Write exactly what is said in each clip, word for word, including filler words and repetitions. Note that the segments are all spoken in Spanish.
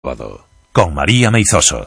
Con María Meizoso.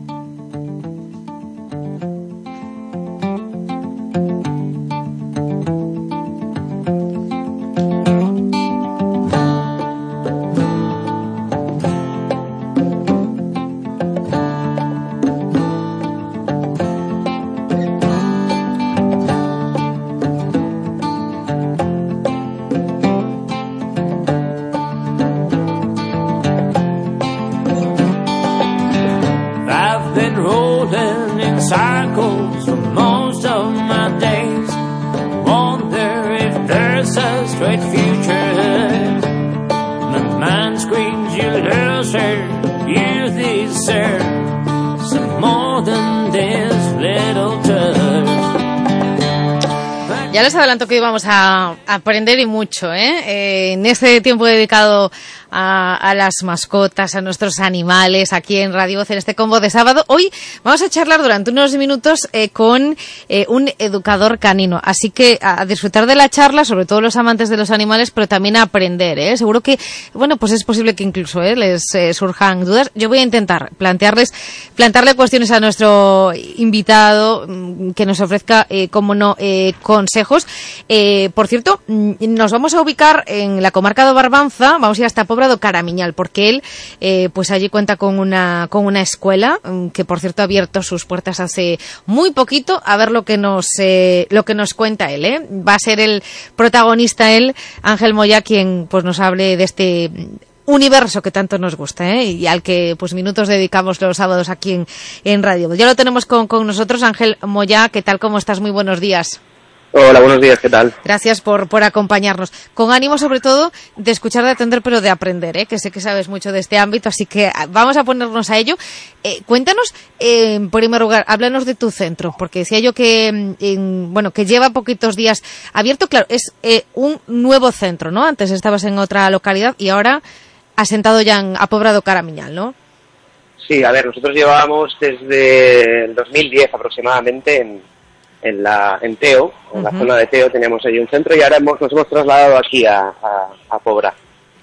Ya les adelanto que hoy vamos a aprender y mucho, ¿eh? Eh, en este tiempo dedicado a, a las mascotas, a nuestros animales, aquí en Radio Voz, en este combo de sábado. Hoy vamos a charlar durante unos minutos eh, con eh, un educador canino. Así que a disfrutar de la charla, sobre todo los amantes de los animales, pero también a aprender, ¿eh? Seguro que, bueno, pues es posible que incluso eh, les eh, surjan dudas. Yo voy a intentar plantearles, plantearle cuestiones a nuestro invitado, que nos ofrezca, eh, como no, eh, consejos. Eh, por cierto, nos vamos a ubicar en la comarca de Barbanza, vamos a ir hasta Pobra do Caramiñal, porque él, eh, pues allí cuenta con una con una escuela que, por cierto, ha abierto sus puertas hace muy poquito. A ver lo que nos eh, lo que nos cuenta él, ¿eh? Va a ser el protagonista él, Ángel Moya, quien pues nos hable de este universo que tanto nos gusta, ¿eh? Y al que pues minutos dedicamos los sábados aquí en, en Radio. Ya lo tenemos con, con nosotros, Ángel Moya. ¿Qué tal? ¿Cómo estás? Muy buenos días. Hola, buenos días, ¿qué tal? Gracias por, por acompañarnos. Con ánimo, sobre todo, de escuchar, de atender, pero de aprender, ¿eh? Que sé que sabes mucho de este ámbito, así que vamos a ponernos a ello. Eh, cuéntanos, eh, en primer lugar, háblanos de tu centro, porque decía yo que, en, bueno, que lleva poquitos días abierto. Claro, es eh, un nuevo centro, ¿no? Antes estabas en otra localidad y ahora asentado ya en, a Pobra do Caramiñal, ¿no? Sí, a ver, nosotros llevábamos desde el dos mil diez aproximadamente en... en la en Teo, en uh-huh. la zona de Teo teníamos allí un centro y ahora hemos, nos hemos trasladado aquí a, a, a Pobra.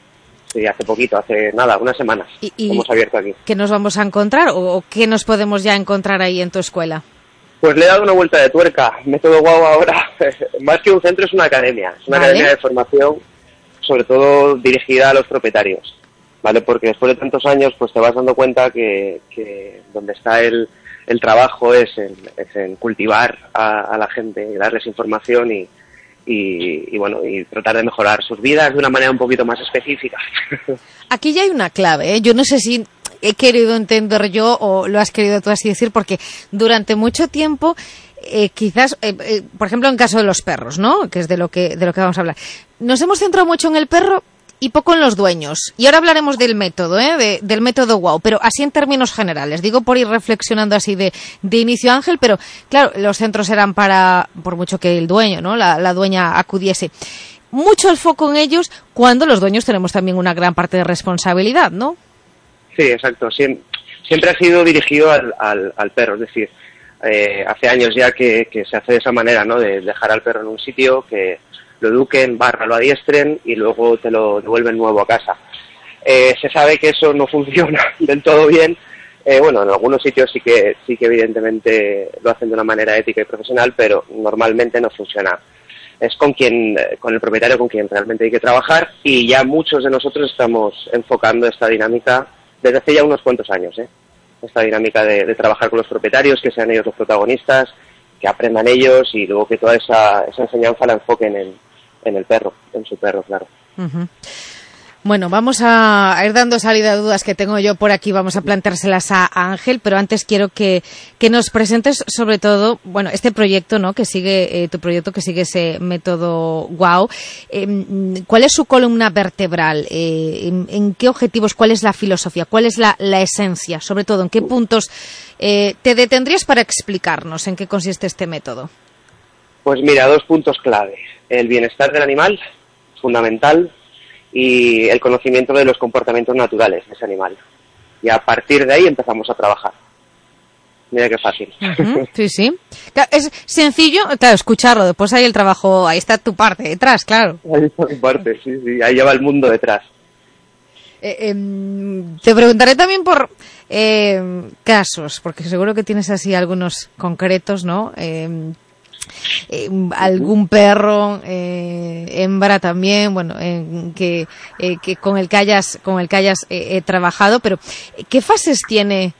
Sí, hace poquito, hace nada, unas semanas ¿Y, y hemos abierto aquí. ¿Qué nos vamos a encontrar o, o qué nos podemos ya encontrar ahí en tu escuela? Pues le he dado una vuelta de tuerca, Método Guau ahora, más que un centro es una academia, es una ¿Vale? academia de formación, sobre todo dirigida a los propietarios, ¿vale? Porque después de tantos años pues te vas dando cuenta que, que donde está el El trabajo es en, es en cultivar a, a la gente y darles información y, y, y bueno y tratar de mejorar sus vidas de una manera un poquito más específica. Aquí ya hay una clave, ¿eh? Yo no sé si he querido entender yo o lo has querido tú así decir, porque durante mucho tiempo eh, quizás, eh, eh, por ejemplo, en caso de los perros, ¿no? Que es de lo que de lo que vamos a hablar. Nos hemos centrado mucho en el perro y poco en los dueños. Y ahora hablaremos del método, ¿eh? De, del método Guau, pero así en términos generales. Digo por ir reflexionando así de, de inicio, Ángel, pero claro, los centros eran para, por mucho que el dueño, ¿no? La, la dueña acudiese. Mucho el foco en ellos cuando los dueños tenemos también una gran parte de responsabilidad, ¿no? Sí, exacto. Siempre, siempre ha sido dirigido al, al, al perro, es decir, eh, hace años ya que, que se hace de esa manera, ¿no? De dejar al perro en un sitio que lo eduquen, barra lo adiestren y luego te lo devuelven nuevo a casa. Eh, se sabe que eso no funciona del todo bien. Eh, bueno, en algunos sitios sí que sí que evidentemente lo hacen de una manera ética y profesional, pero normalmente no funciona. Es con quien, con el propietario con quien realmente hay que trabajar y ya muchos de nosotros estamos enfocando esta dinámica desde hace ya unos cuantos años, ¿eh? Esta dinámica de, de trabajar con los propietarios, que sean ellos los protagonistas, que aprendan ellos y luego que toda esa, esa enseñanza la enfoquen en en el perro, en su perro, claro. Uh-huh. Bueno, vamos a ir dando salida a dudas que tengo yo por aquí, vamos a planteárselas a Ángel, pero antes quiero que, que nos presentes sobre todo, bueno, este proyecto, ¿no? Que sigue, eh, tu proyecto que sigue ese método Guau. Eh, ¿Cuál es su columna vertebral? Eh, en, ¿En qué objetivos? ¿Cuál es la filosofía? ¿Cuál es la, la esencia? Sobre todo, ¿en qué puntos eh, te detendrías para explicarnos en qué consiste este método? Pues mira, dos puntos clave. El bienestar del animal, fundamental, y el conocimiento de los comportamientos naturales de ese animal. Y a partir de ahí empezamos a trabajar. Mira qué fácil. Uh-huh, sí, sí. Claro, es sencillo, claro, escucharlo. Después hay el trabajo, ahí está tu parte detrás, claro. Ahí está tu parte, sí, sí. Ahí lleva el mundo detrás. Eh, eh, te preguntaré también por eh, casos, porque seguro que tienes así algunos concretos, ¿no? Eh, eh, algún perro, eh, hembra también, bueno, eh, que, eh, que con el que hayas, con el que hayas eh, eh, trabajado, pero ¿qué fases tiene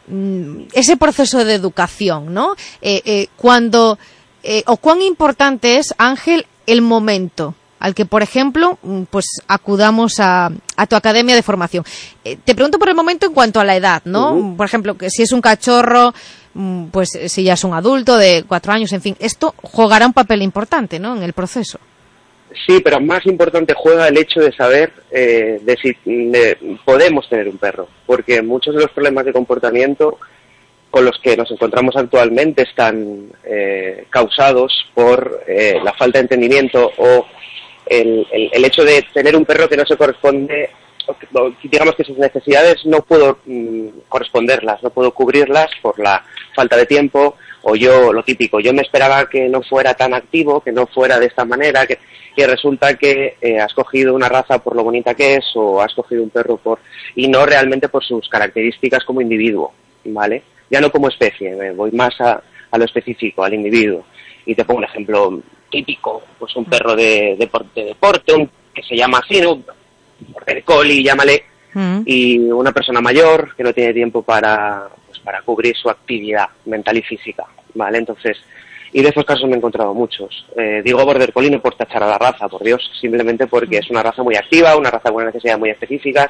mm, ese proceso de educación, ¿no? Eh, eh, cuando eh, o cuán importante es, Ángel, el momento al que, por ejemplo, pues acudamos a, a tu academia de formación. Eh, te pregunto por el momento en cuanto a la edad, ¿no? Uh-huh. Por ejemplo, que si es un cachorro, pues si ya es un adulto de cuatro años, en fin, esto jugará un papel importante, ¿no?, en el proceso. Sí, pero más importante juega el hecho de saber eh, de si de, podemos tener un perro, porque muchos de los problemas de comportamiento con los que nos encontramos actualmente están eh, causados por eh, la falta de entendimiento o el, el, el hecho de tener un perro que no se corresponde, o, digamos que sus necesidades no puedo mm, corresponderlas, no puedo cubrirlas por la falta de tiempo, o yo, lo típico, yo me esperaba que no fuera tan activo, que no fuera de esta manera, que, que resulta que eh, has cogido una raza por lo bonita que es, o has cogido un perro por y no realmente por sus características como individuo, ¿vale? Ya no como especie, me voy más a, a lo específico, al individuo. Y te pongo un ejemplo típico, pues un perro de, de, de deporte, un, que se llama así, ¿no? Border Collie, llámale, mm. y una persona mayor que no tiene tiempo para, pues, para cubrir su actividad mental y física, ¿vale? Entonces, y de esos casos me he encontrado muchos. Eh, digo Border Collie no por tachar a la raza, por Dios, simplemente porque es una raza muy activa, una raza con necesidades muy específicas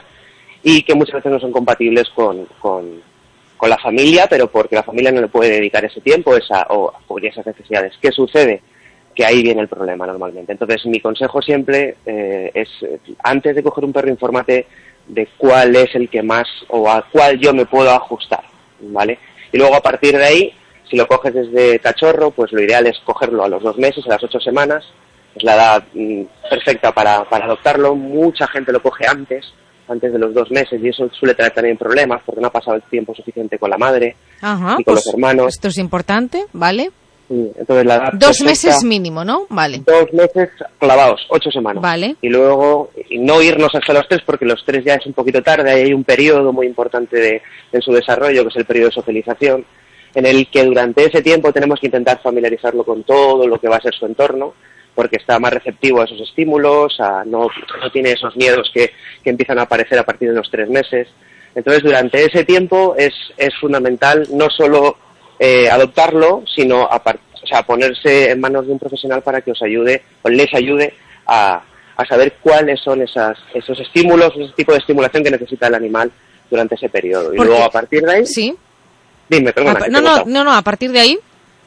y que muchas veces no son compatibles con... con con la familia, pero porque la familia no le puede dedicar ese tiempo esa, o a cubrir esas necesidades. ¿Qué sucede? Que ahí viene el problema normalmente. Entonces, mi consejo siempre eh, es, antes de coger un perro, infórmate de cuál es el que más, o a cuál yo me puedo ajustar, ¿vale? Y luego, a partir de ahí, si lo coges desde cachorro, pues lo ideal es cogerlo a los dos meses, a las ocho semanas, es la edad mm, perfecta para, para adoptarlo. Mucha gente lo coge antes, antes de los dos meses, y eso suele traer también problemas porque no ha pasado el tiempo suficiente con la madre. Ajá, y con pues los hermanos. Esto es importante, ¿vale? Sí, entonces la edad dos perfecta, meses mínimo, ¿no? Vale. Dos meses clavados, ocho semanas. Vale. Y luego, y no irnos hasta los tres porque los tres ya es un poquito tarde, hay un periodo muy importante de, en su desarrollo, que es el periodo de socialización, en el que durante ese tiempo tenemos que intentar familiarizarlo con todo lo que va a ser su entorno, porque está más receptivo a esos estímulos, a no, no tiene esos miedos que, que empiezan a aparecer a partir de los tres meses. Entonces, durante ese tiempo es, es fundamental no solo eh, adoptarlo, sino a, o sea, ponerse en manos de un profesional para que os ayude, o les ayude a, a saber cuáles son esas, esos estímulos, ese tipo de estimulación que necesita el animal durante ese periodo. Y porque, luego, a partir de ahí... Sí. Dime, perdona. A, no, no, no, no, a partir de ahí...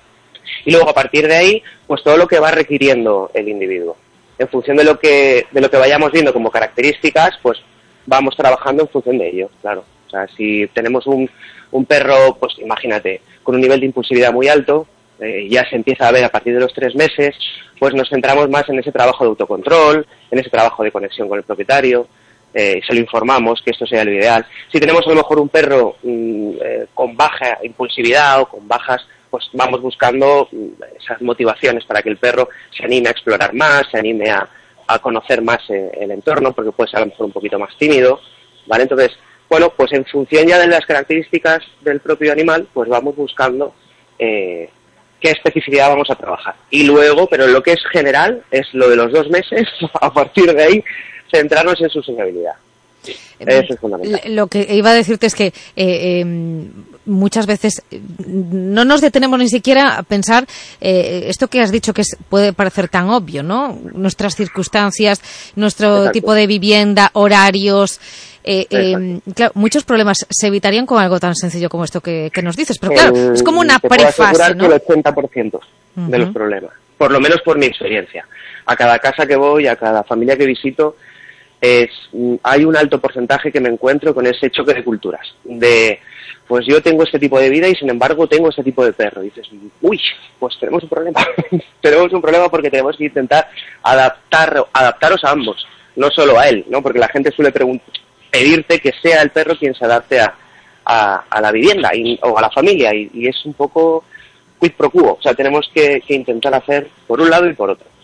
Y luego, a partir de ahí, pues todo lo que va requiriendo el individuo. En función de lo que de lo que vayamos viendo como características, pues vamos trabajando en función de ello, claro. O sea, si tenemos un, un perro, pues imagínate, con un nivel de impulsividad muy alto, eh, ya se empieza a ver a partir de los tres meses, pues nos centramos más en ese trabajo de autocontrol, en ese trabajo de conexión con el propietario, eh, se lo informamos que esto sea lo ideal. Si tenemos a lo mejor un perro mmm, eh, con baja impulsividad o con bajas, pues vamos buscando esas motivaciones para que el perro se anime a explorar más, se anime a, a conocer más el, el entorno, porque puede ser a lo mejor un poquito más tímido, ¿vale? Entonces, bueno, pues en función ya de las características del propio animal, pues vamos buscando eh, qué especificidad vamos a trabajar. Y luego, pero lo que es general, es lo de los dos meses, a partir de ahí, centrarnos en su sociabilidad. Eso es fundamental. Lo que iba a decirte es que eh, eh, muchas veces no nos detenemos ni siquiera a pensar eh, esto que has dicho, que es, puede parecer tan obvio, ¿no? Nuestras circunstancias, nuestro Exacto. tipo de vivienda, horarios. Eh, eh, claro, muchos problemas se evitarían con algo tan sencillo como esto que, que nos dices, pero claro, eh, es como una te prefase, puedo asegurar, ¿no? Que el ochenta por ciento uh-huh. de los problemas, por lo menos por mi experiencia. A cada casa que voy, a cada familia que visito, es hay un alto porcentaje que me encuentro con ese choque de culturas, de pues yo tengo este tipo de vida y sin embargo tengo este tipo de perro. Y dices, uy, pues tenemos un problema, tenemos un problema porque tenemos que intentar adaptar, adaptaros a ambos, no solo a él, ¿no? Porque la gente suele preguntar, pedirte que sea el perro quien se adapte a, a, a la vivienda y, o a la familia, y, y es un poco quid pro quo, o sea, tenemos que, que intentar hacer por un lado y por otro.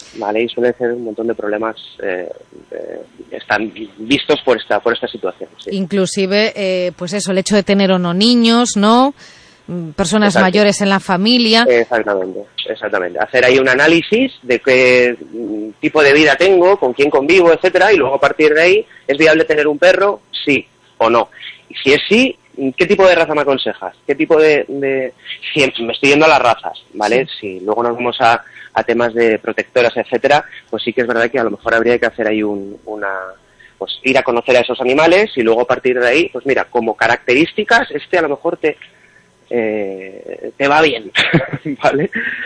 ¿vale? Y suelen ser un montón de problemas eh, eh, están vistos por esta por esta situación. Sí. Inclusive, eh, pues eso, el hecho de tener o no niños, ¿no? Personas Exacto. mayores en la familia. Exactamente, exactamente. Hacer ahí un análisis de qué tipo de vida tengo, con quién convivo, etcétera, y luego a partir de ahí, ¿es viable tener un perro? Sí o no. Y si es sí, ¿qué tipo de raza me aconsejas? ¿Qué tipo de...? de... Si me estoy yendo a las razas, ¿vale? Sí. Si luego nos vamos a, a temas de protectoras, etcétera, pues sí que es verdad que a lo mejor habría que hacer ahí un, una... pues ir a conocer a esos animales y luego a partir de ahí, pues mira, como características, este a lo mejor te... Eh, te va bien, ¿vale?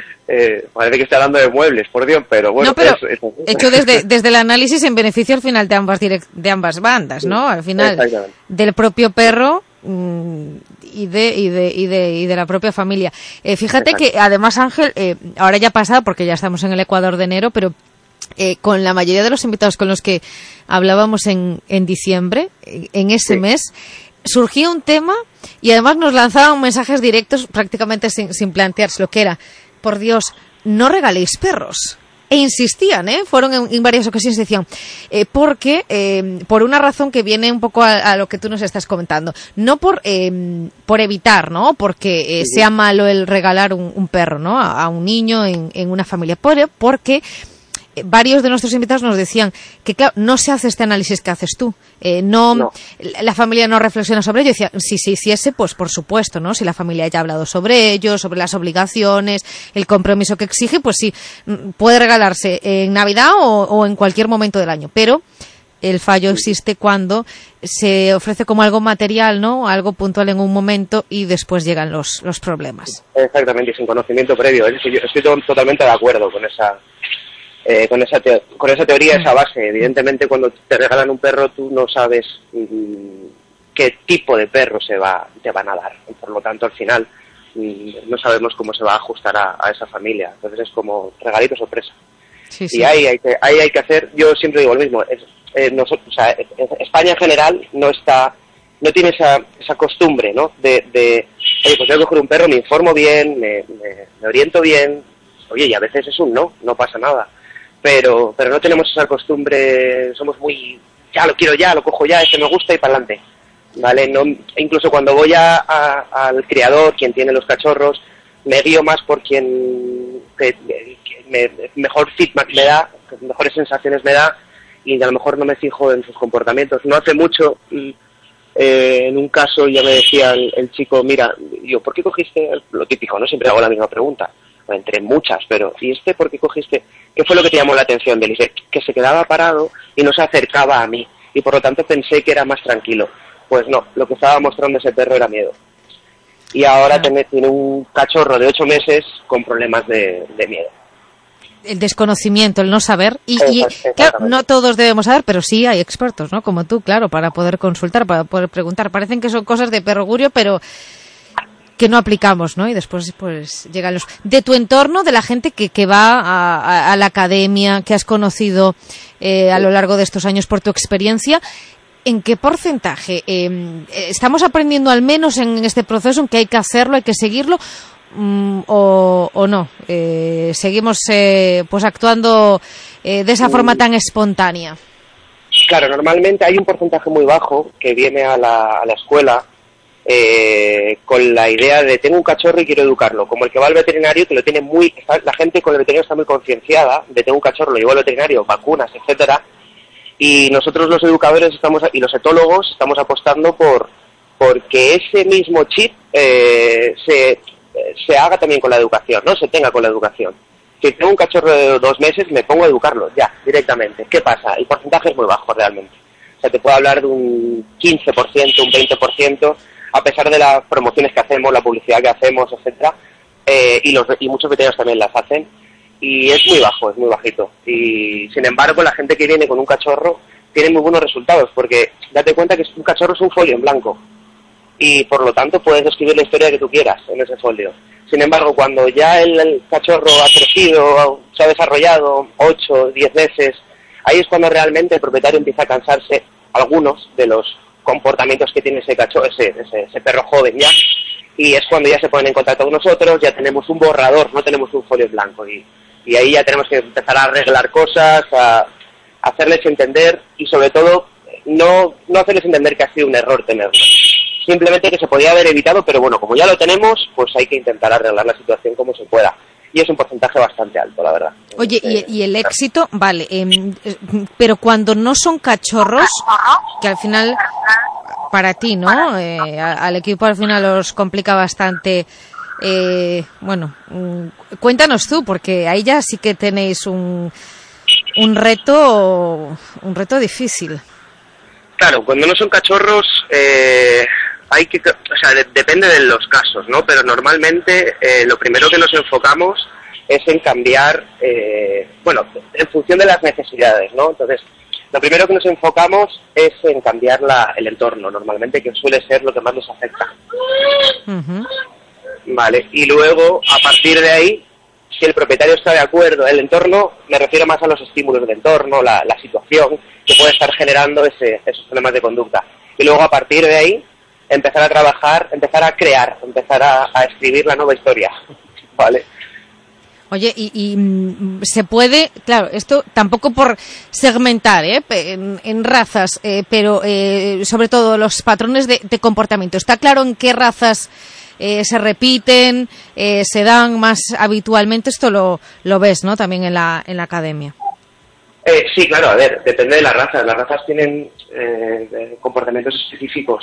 Eh, parece que estoy hablando de muebles, por Dios, pero bueno. No, pero es, es, es. hecho desde, desde el análisis en beneficio al final de ambas direct, de ambas bandas, ¿no? Al final del propio perro mmm, y de y de y de y de la propia familia. Eh, fíjate Exacto. que además Ángel, eh, ahora ya ha pasado porque ya estamos en el Ecuador de enero, pero Eh, con la mayoría de los invitados con los que hablábamos en, en diciembre, en ese sí. mes, surgía un tema y además nos lanzaban mensajes directos prácticamente sin, sin plantearse lo que era. Por Dios, no regaléis perros. E insistían, ¿eh? Fueron en, en varias ocasiones, decían, eh, porque, eh, por una razón que viene un poco a, a lo que tú nos estás comentando, no por eh, por evitar, ¿no? Porque eh, sí. sea malo el regalar un, un perro, ¿no? A, a un niño en, en una familia, por, porque varios de nuestros invitados nos decían que, claro, no se hace este análisis que haces tú. Eh, no, no, la familia no reflexiona sobre ello. Decía, si se hiciese, pues por supuesto, ¿no? Si la familia ya ha hablado sobre ello, sobre las obligaciones, el compromiso que exige, pues sí, puede regalarse en Navidad o, o en cualquier momento del año. Pero el fallo existe cuando se ofrece como algo material, ¿no? Algo puntual en un momento y después llegan los, los problemas. Exactamente, sin conocimiento previo. Es decir, yo estoy totalmente de acuerdo con esa... Eh, con esa te- con esa teoría, esa base. Evidentemente, cuando te regalan un perro, tú no sabes mmm, qué tipo de perro se va te van a dar. Por lo tanto, al final, mmm, no sabemos cómo se va a ajustar a, a esa familia. Entonces es como regalito sorpresa. Sí, sí. Y ahí hay que ahí hay que hacer. Yo siempre digo lo mismo. Es, eh, nosotros, o sea, España en general no está no tiene esa esa costumbre, ¿no? De, de oye, pues tengo que coger un perro, me informo bien, me, me, me oriento bien. Oye, y a veces es un no, no pasa nada. Pero pero no tenemos esa costumbre, somos muy, ya lo quiero ya, lo cojo ya, este me gusta y para adelante, ¿vale? No, incluso cuando voy a, a, al criador, quien tiene los cachorros, me guío más por quien que, que me, mejor feedback me da, mejores sensaciones me da, y a lo mejor no me fijo en sus comportamientos. No hace mucho, eh, en un caso ya me decía el, el chico, mira, yo, ¿por qué cogiste? Lo típico, ¿no? Siempre hago la misma pregunta. Entre muchas, pero ¿y este por qué cogiste? ¿Qué fue lo que te llamó la atención de él? Dice, que se quedaba parado y no se acercaba a mí, y por lo tanto pensé que era más tranquilo. Pues no, lo que estaba mostrando ese perro era miedo. Y ahora tiene, tiene un cachorro de ocho meses con problemas de, de miedo. El desconocimiento, el no saber, y, y claro, no todos debemos saber, pero sí hay expertos, ¿no? Como tú, claro, para poder consultar, para poder preguntar. Parecen que son cosas de perogrullo, pero que no aplicamos, ¿no? Y después pues llegan los... De tu entorno, de la gente que, que va a, a, a la academia, que has conocido eh, a lo largo de estos años por tu experiencia, ¿en qué porcentaje? Eh, ¿Estamos aprendiendo al menos en este proceso en que hay que hacerlo, hay que seguirlo, mm, o, o no? Eh, ¿Seguimos eh, pues actuando eh, de esa forma tan espontánea? Claro, normalmente hay un porcentaje muy bajo que viene a la, a la escuela Eh, con la idea de tengo un cachorro y quiero educarlo, como el que va al veterinario, que lo tiene muy, está, la gente con el veterinario está muy concienciada de tengo un cachorro, lo llevo al veterinario, vacunas, etcétera, y nosotros los educadores estamos y los etólogos estamos apostando por porque ese mismo chip eh, se se haga también con la educación, no se tenga con la educación. Si tengo un cachorro de dos meses, me pongo a educarlo ya directamente. ¿Qué pasa? El porcentaje es muy bajo realmente. O sea, te puedo hablar de un quince por ciento, un veinte por ciento. A pesar de las promociones que hacemos, la publicidad que hacemos, etcétera, eh, y, los, y muchos veterinarios también las hacen, y es muy bajo, es muy bajito. Y sin embargo, la gente que viene con un cachorro tiene muy buenos resultados, porque date cuenta que un cachorro es un folio en blanco, y por lo tanto puedes escribir la historia que tú quieras en ese folio. Sin embargo, cuando ya el, el cachorro ha crecido, se ha desarrollado ocho, diez meses, ahí es cuando realmente el propietario empieza a cansarse, algunos de los comportamientos que tiene ese cachorro, ese, ese, ese perro joven ya, y es cuando ya se ponen en contacto con nosotros, ya tenemos un borrador, no tenemos un folio en blanco, y, Y ahí ya tenemos que empezar a arreglar cosas, a hacerles entender y sobre todo no, no hacerles entender que ha sido un error tenerlo. Simplemente que se podía haber evitado, pero bueno, como ya lo tenemos, pues hay que intentar arreglar la situación como se pueda. Y es un porcentaje bastante alto, la verdad. Oye, y, y el éxito, vale, eh, pero cuando no son cachorros, que al final, para ti, ¿no? Eh, al equipo al final los complica bastante. Eh, bueno, cuéntanos tú, porque ahí ya sí que tenéis un, un reto, un reto difícil. Claro, cuando no son cachorros, eh, hay que, o sea, de, depende de los casos, ¿no? Pero normalmente eh, lo primero que nos enfocamos es en cambiar, eh, bueno, en función de las necesidades, ¿no? Entonces, lo primero que nos enfocamos es en cambiar la, el entorno, normalmente, que suele ser lo que más nos afecta. Uh-huh. Vale, y luego, a partir de ahí, si el propietario está de acuerdo, el entorno, me refiero más a los estímulos del entorno, la, la situación que puede estar generando ese, esos problemas de conducta. Y luego, a partir de ahí, empezar a trabajar, empezar a crear, empezar a, a escribir la nueva historia, ¿vale? Oye, y, y se puede, claro, esto tampoco por segmentar ¿eh? en, en razas, eh, pero eh, sobre todo los patrones de, de comportamiento. ¿Está claro en qué razas eh, se repiten, eh, se dan más habitualmente? Esto lo, lo ves, ¿no? También en la, en la academia. Eh, sí, claro, a ver, depende de las razas. Las razas tienen eh, comportamientos específicos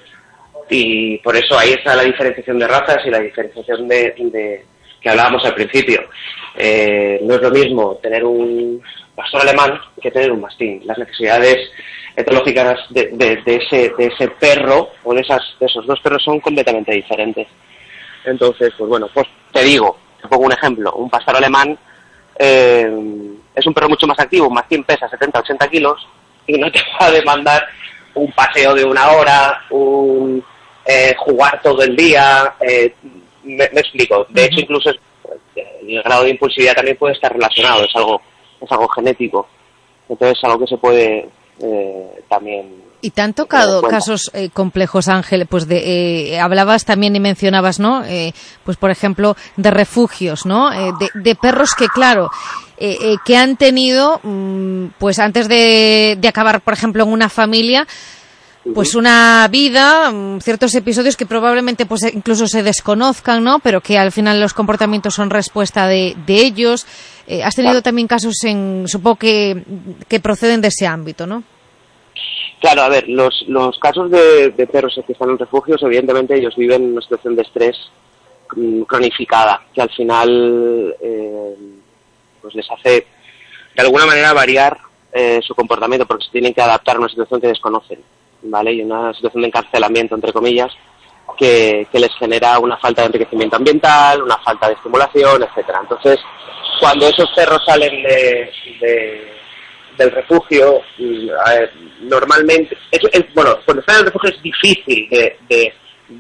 y por eso ahí está la diferenciación de razas y la diferenciación de... de que hablábamos al principio. Eh, no es lo mismo tener un pastor alemán que tener un mastín. Las necesidades etológicas de, de, de, ese, de ese perro o de, esas, de esos dos perros son completamente diferentes. Entonces, pues bueno, pues te digo, te pongo un ejemplo. Un pastor alemán eh, es un perro mucho más activo, un mastín pesa setenta a ochenta kilos y no te va a demandar un paseo de una hora, un eh, jugar todo el día... Eh, Me, me explico. De hecho, incluso el grado de impulsividad también puede estar relacionado. Es algo, es algo genético. Entonces, es algo que se puede eh, también. ¿Y te han tocado casos eh, complejos, Ángel? Pues de, eh, hablabas también y mencionabas, ¿no? Eh, pues por ejemplo, de refugios, ¿no? Eh, de, de perros que, claro, eh, eh, que han tenido, mmm, pues antes de, de acabar, por ejemplo, en una familia. Pues una vida, ciertos episodios que probablemente pues incluso se desconozcan, ¿no? Pero que al final los comportamientos son respuesta de, de ellos. Eh, has tenido también casos en, supongo que, que proceden de ese ámbito, ¿no? Claro, a ver, los, los casos de, de perros que están en refugios, evidentemente ellos viven en una situación de estrés mmm, cronificada, que al final eh, pues les hace de alguna manera variar eh, su comportamiento, porque se tienen que adaptar a una situación que desconocen. ¿Vale? Y una situación de encarcelamiento, entre comillas, que, que les genera una falta de enriquecimiento ambiental, una falta de estimulación, etcétera. Entonces, cuando esos perros salen de, de, del refugio, eh, normalmente, es, es, bueno, cuando están en el refugio es difícil de, de,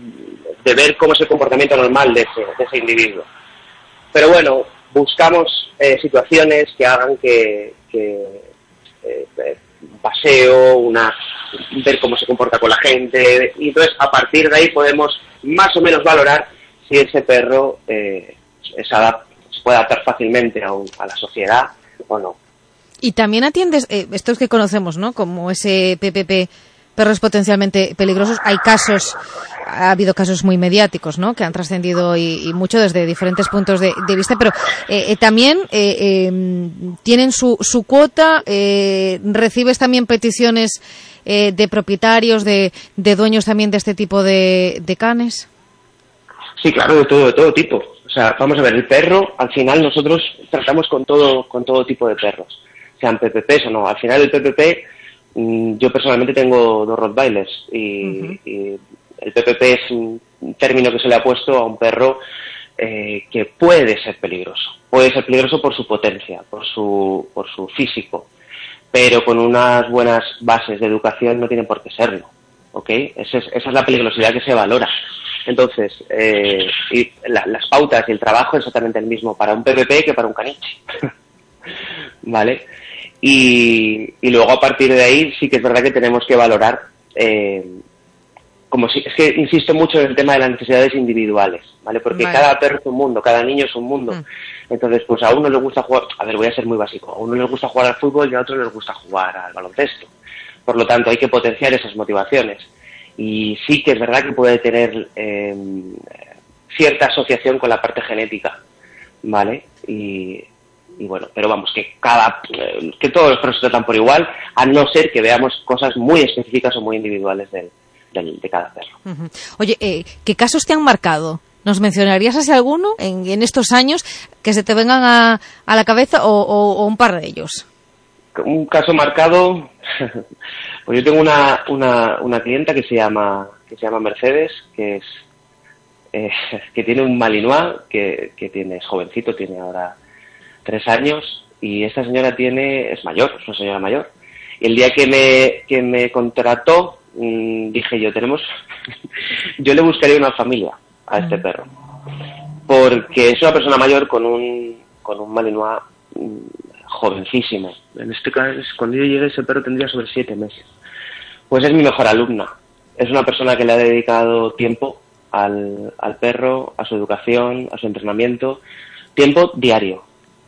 de ver cómo es el comportamiento normal de ese, de ese individuo. Pero bueno, buscamos eh, situaciones que hagan que, que eh, un paseo, una ver cómo se comporta con la gente, y entonces a partir de ahí podemos más o menos valorar si ese perro eh, se, adap- se puede adaptar fácilmente a, un, a la sociedad o no. Y también atiendes, eh, estos que conocemos, ¿no? Como ese P P P, perros potencialmente peligrosos. Hay casos, ha habido casos muy mediáticos, ¿no? Que han trascendido y, y mucho desde diferentes puntos de, de vista, pero eh, eh, también eh, eh, tienen su, su cuota, eh, recibes también peticiones eh, de propietarios, de, de dueños también de este tipo de, de canes. Sí, claro, de todo, de todo tipo. O sea, vamos a ver, el perro, al final nosotros tratamos con todo, con todo tipo de perros, sean P P Ps o no. Al final el P P P, yo personalmente tengo dos Rottweilers y, uh-huh. y el P P P es un término que se le ha puesto a un perro eh, que puede ser peligroso. Puede ser peligroso por su potencia, por su, por su físico, pero con unas buenas bases de educación no tiene por qué serlo, ¿ok? Esa es, esa es la peligrosidad que se valora. Entonces, eh, y la, las pautas y el trabajo es exactamente el mismo para un P P P que para un caniche, ¿vale? Y, y luego a partir de ahí sí que es verdad que tenemos que valorar eh, como si, es que insisto mucho en el tema de las necesidades individuales, ¿vale? Porque vale. cada perro es un mundo, cada niño es un mundo. Mm. Entonces, pues a uno le gusta jugar, a ver, voy a ser muy básico, a uno le gusta jugar al fútbol y a otro le gusta jugar al baloncesto. Por lo tanto, hay que potenciar esas motivaciones. Y sí que es verdad que puede tener eh, cierta asociación con la parte genética, ¿vale? Y, y bueno, pero vamos, que cada eh, que todos los perros se tratan por igual, a no ser que veamos cosas muy específicas o muy individuales del, del, de cada perro. Uh-huh. Oye, eh, ¿qué casos te han marcado? ¿Nos mencionarías así alguno en, en estos años que se te vengan a, a la cabeza o, o, o un par de ellos? Un caso marcado, pues yo tengo una, una, una clienta que se llama que se llama Mercedes, que es eh, que tiene un Malinois, que, que tiene, es jovencito, tiene ahora tres años, y esta señora tiene, es mayor, es una señora mayor. Y el día que me, que me contrató, mmm, dije yo, tenemos, yo le buscaría una familia a este perro, porque es una persona mayor con un, con un Malinois mmm, jovencísimo. En este caso, cuando yo llegué, ese perro tendría sobre siete meses. Pues es mi mejor alumna. Es una persona que le ha dedicado tiempo al, al perro, a su educación, a su entrenamiento, tiempo diario.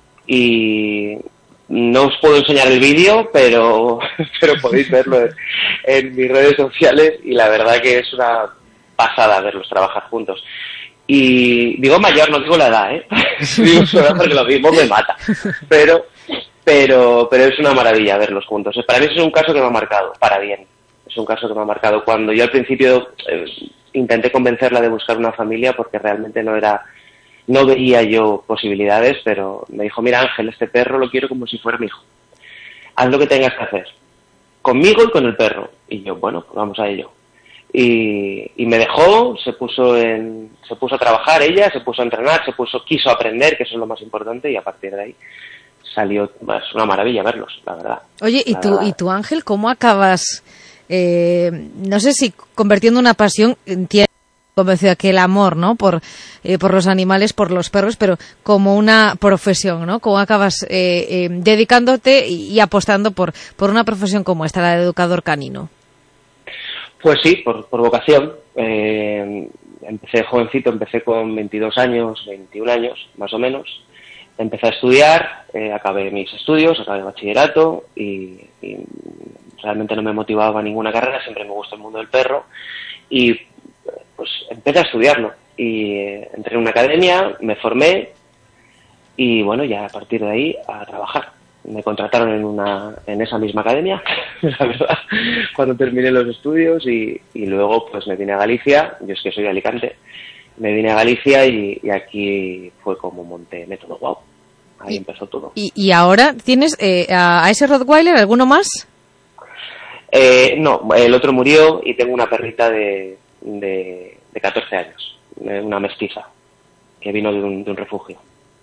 Y no os puedo enseñar el vídeo, pero, pero podéis verlo en, en mis redes sociales, y la verdad que es una pasada verlos trabajar juntos. Y digo mayor, no digo la edad, ¿eh? Digo su edad porque lo mismo me mata. Pero, pero, pero es una maravilla verlos juntos. Para mí es un caso que me ha marcado, para bien. Es un caso que me ha marcado. Cuando yo al principio eh, intenté convencerla de buscar una familia, porque realmente no era, no veía yo posibilidades, pero me dijo, mira Ángel, este perro lo quiero como si fuera mi hijo. Haz lo que tengas que hacer. Conmigo y con el perro. Y yo, bueno, pues vamos a ello. Y, y me dejó, se puso en, se puso a trabajar ella, se puso a entrenar, se puso, quiso aprender, que eso es lo más importante, y a partir de ahí salió, es una maravilla verlos, la verdad. Oye, ¿y tú, y tú Ángel, cómo acabas, eh, no sé si convirtiendo una pasión, entiendo, convencido que el amor, ¿no? Por, eh, por los animales, por los perros, pero como una profesión, ¿no? ¿Cómo acabas eh, eh, dedicándote y, y apostando por, por una profesión como esta, la de educador canino? Pues sí, por, por vocación. Eh, empecé jovencito, empecé con veintidós años, veintiún años, más o menos. Empecé a estudiar, eh, acabé mis estudios, acabé el bachillerato y, y realmente no me motivaba ninguna carrera, siempre me gustó el mundo del perro y pues empecé a estudiarlo. Y eh, entré en una academia, me formé y bueno, ya a partir de ahí a trabajar. Me contrataron en una en esa misma academia, la verdad, cuando terminé los estudios y, y luego pues me vine a Galicia, yo es que soy de Alicante, me vine a Galicia y, y aquí fue como monté Método Wow, ahí y, empezó todo. ¿Y, y ahora tienes eh, a, a ese Rottweiler alguno más? Eh, no, el otro murió y tengo una perrita de, de, de catorce años, una mestiza, que vino de un, de un refugio.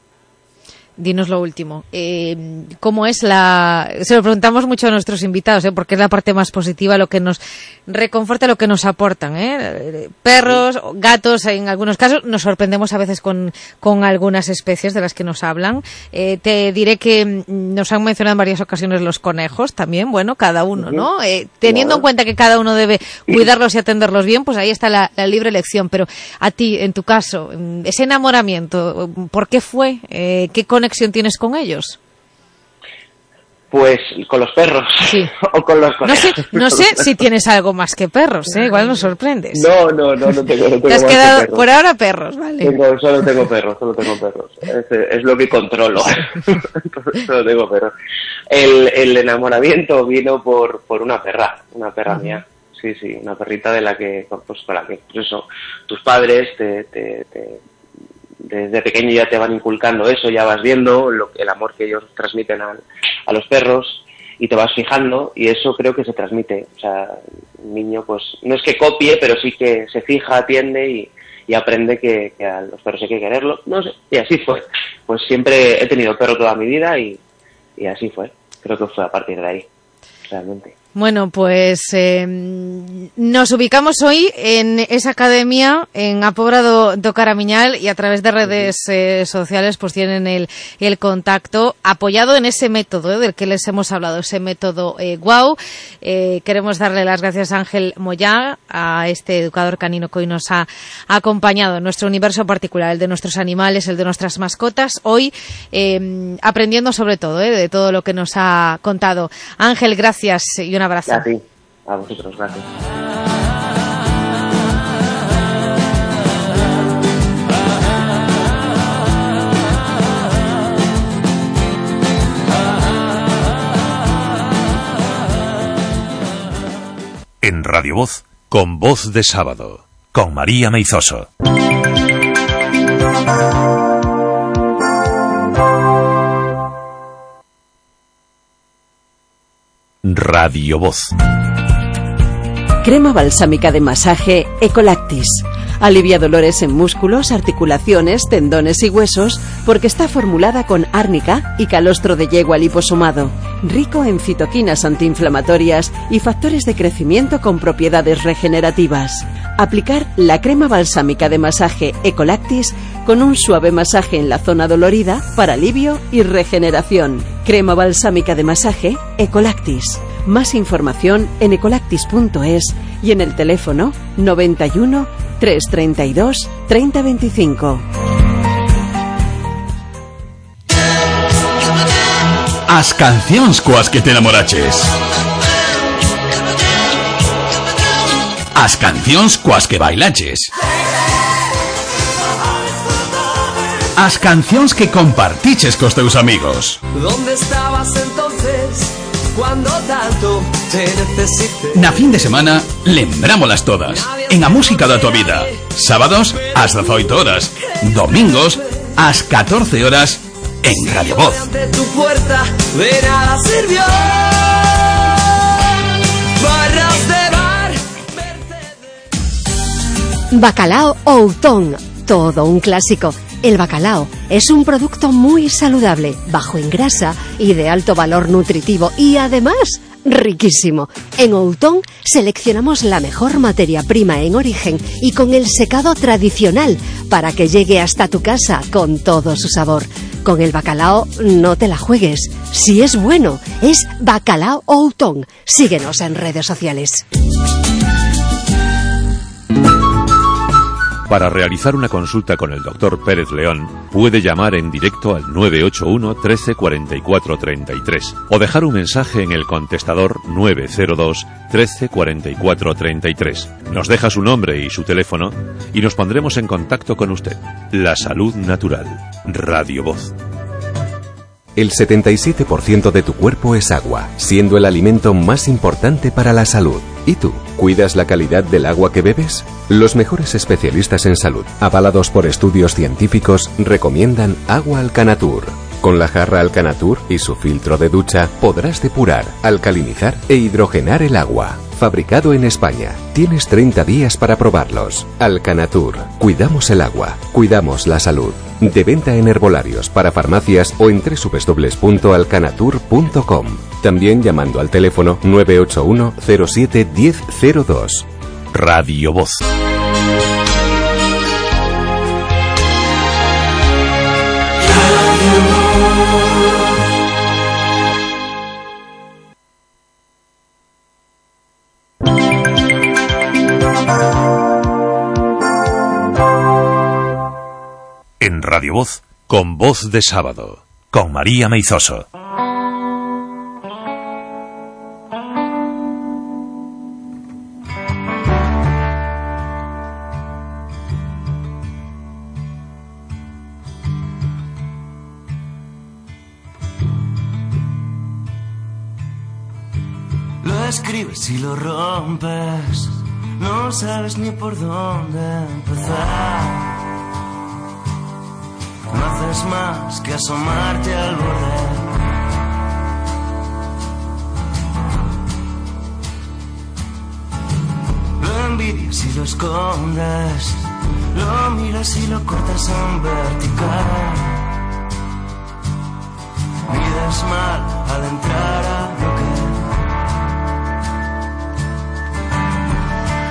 Dinos lo último. Eh, ¿Cómo es la...? Se lo preguntamos mucho a nuestros invitados, ¿eh? Porque es la parte más positiva, lo que nos reconforta, lo que nos aportan, ¿eh? Perros, gatos, en algunos casos. Nos sorprendemos a veces con, con algunas especies de las que nos hablan. Eh, te diré que nos han mencionado en varias ocasiones los conejos también. Bueno, cada uno, ¿no? Eh, teniendo en cuenta que cada uno debe cuidarlos y atenderlos bien, pues ahí está la, la libre elección. Pero a ti, en tu caso, ese enamoramiento, ¿por qué fue? Eh, ¿Qué conexión tienes con ellos? Pues con los perros. Sí. O con los conejos. No sé, no sé si tienes algo más que perros, ¿eh? Igual nos sorprendes. No, no, no, no tengo, no tengo Te has más quedado que perros. por ahora perros, vale. Tengo, solo tengo perros, solo tengo perros. Es, es lo que controlo. Solo tengo perros. El, el enamoramiento vino por, por una perra, una perra uh-huh. mía. Sí, sí, una perrita de la que, pues, para que, pues eso, tus padres te, te, te desde pequeño ya te van inculcando eso, ya vas viendo lo, el amor que ellos transmiten a, a los perros y te vas fijando y eso creo que se transmite. O sea, un niño pues no es que copie, pero sí que se fija, atiende y, y aprende que, que a los perros hay que quererlos. No sé, y así fue. Pues siempre he tenido perro toda mi vida y, y así fue. Creo que fue a partir de ahí, realmente. Bueno, pues eh, nos ubicamos hoy en esa academia en A Pobra do, do Caramiñal y a través de redes eh, sociales pues tienen el, el contacto apoyado en ese método eh, del que les hemos hablado, ese método eh, Wow. Eh, queremos darle las gracias a Ángel Moyá, a este educador canino que hoy nos ha acompañado en nuestro universo particular, el de nuestros animales, el de nuestras mascotas, hoy eh, aprendiendo sobre todo eh, de todo lo que nos ha contado. Ángel, gracias y un abrazo. A ti, a vosotros, gracias. En Radio Voz, con Voz de Sábado, con María Meizoso. Radio Voz. Crema balsámica de masaje Ecolactis. Alivia dolores en músculos, articulaciones, tendones y huesos porque está formulada con árnica y calostro de yegua liposomado, rico en citoquinas antiinflamatorias y factores de crecimiento con propiedades regenerativas. Aplicar la crema balsámica de masaje Ecolactis con un suave masaje en la zona dolorida para alivio y regeneración. Crema balsámica de masaje Ecolactis. Más información en ecolactis punto es y en el teléfono noventa y uno, trescientos treinta y dos, treinta veinticinco. As cancións coas que te enamoraches. As cancións coas que bailaches. As cancións que compartiches cos teus amigos. ¿Dónde estabas entonces cuando tanto te necesité? Na fin de semana, lembrámolas todas. En a música da tua vida. Sábados, ás dezoito horas. Domingos, ás catorce horas, en Radio Voz. Ante tu puerta de nada sirvió. Barras de bar, Mercedes. Bacalao Outón, todo un clásico. El bacalao es un producto muy saludable, bajo en grasa y de alto valor nutritivo y además riquísimo. En Outón seleccionamos la mejor materia prima en origen y con el secado tradicional para que llegue hasta tu casa con todo su sabor. Con el bacalao no te la juegues. Si es bueno, es Bacalao Outón. Síguenos en redes sociales. Para realizar una consulta con el doctor Pérez León, puede llamar en directo al nueve ocho uno, trece, cuarenta y cuatro, treinta y tres o dejar un mensaje en el contestador nueve cero dos, trece, cuarenta y cuatro, treinta y tres. Nos deja su nombre y su teléfono y nos pondremos en contacto con usted. La salud natural. Radio Voz. El setenta y siete por ciento de tu cuerpo es agua, siendo el alimento más importante para la salud. ¿Y tú? ¿Cuidas la calidad del agua que bebes? Los mejores especialistas en salud, avalados por estudios científicos, recomiendan Agua Alcanatur. Con la jarra Alcanatur y su filtro de ducha podrás depurar, alcalinizar e hidrogenar el agua. Fabricado en España. Tienes treinta días para probarlos. Alcanatur. Cuidamos el agua. Cuidamos la salud. De venta en herbolarios, para farmacias o en doble u doble u doble u punto alcanatur punto com. También llamando al teléfono nueve ocho uno, cero siete, diez, cero dos. Radio Voz. En Radio Voz, con Voz de Sábado, con María Meizoso. Lo escribes y lo rompes, no sabes ni por dónde empezar. No haces más que asomarte al borde. Lo envidias y lo escondes, lo miras y lo cortas en vertical. Mides mal al entrar a lo que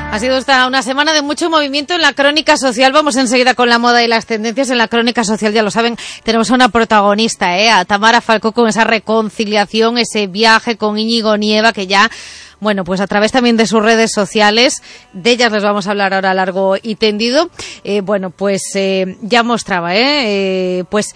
Ha sido esta una semana de mucho movimiento en la crónica social. Vamos enseguida con la moda y las tendencias. En la crónica social, ya lo saben, tenemos a una protagonista, ¿eh? A Tamara Falcó, con esa reconciliación, ese viaje con Íñigo Nieva, que ya, bueno, pues a través también de sus redes sociales, de ellas les vamos a hablar ahora largo y tendido, eh, bueno, pues eh, ya mostraba, ¿eh? eh pues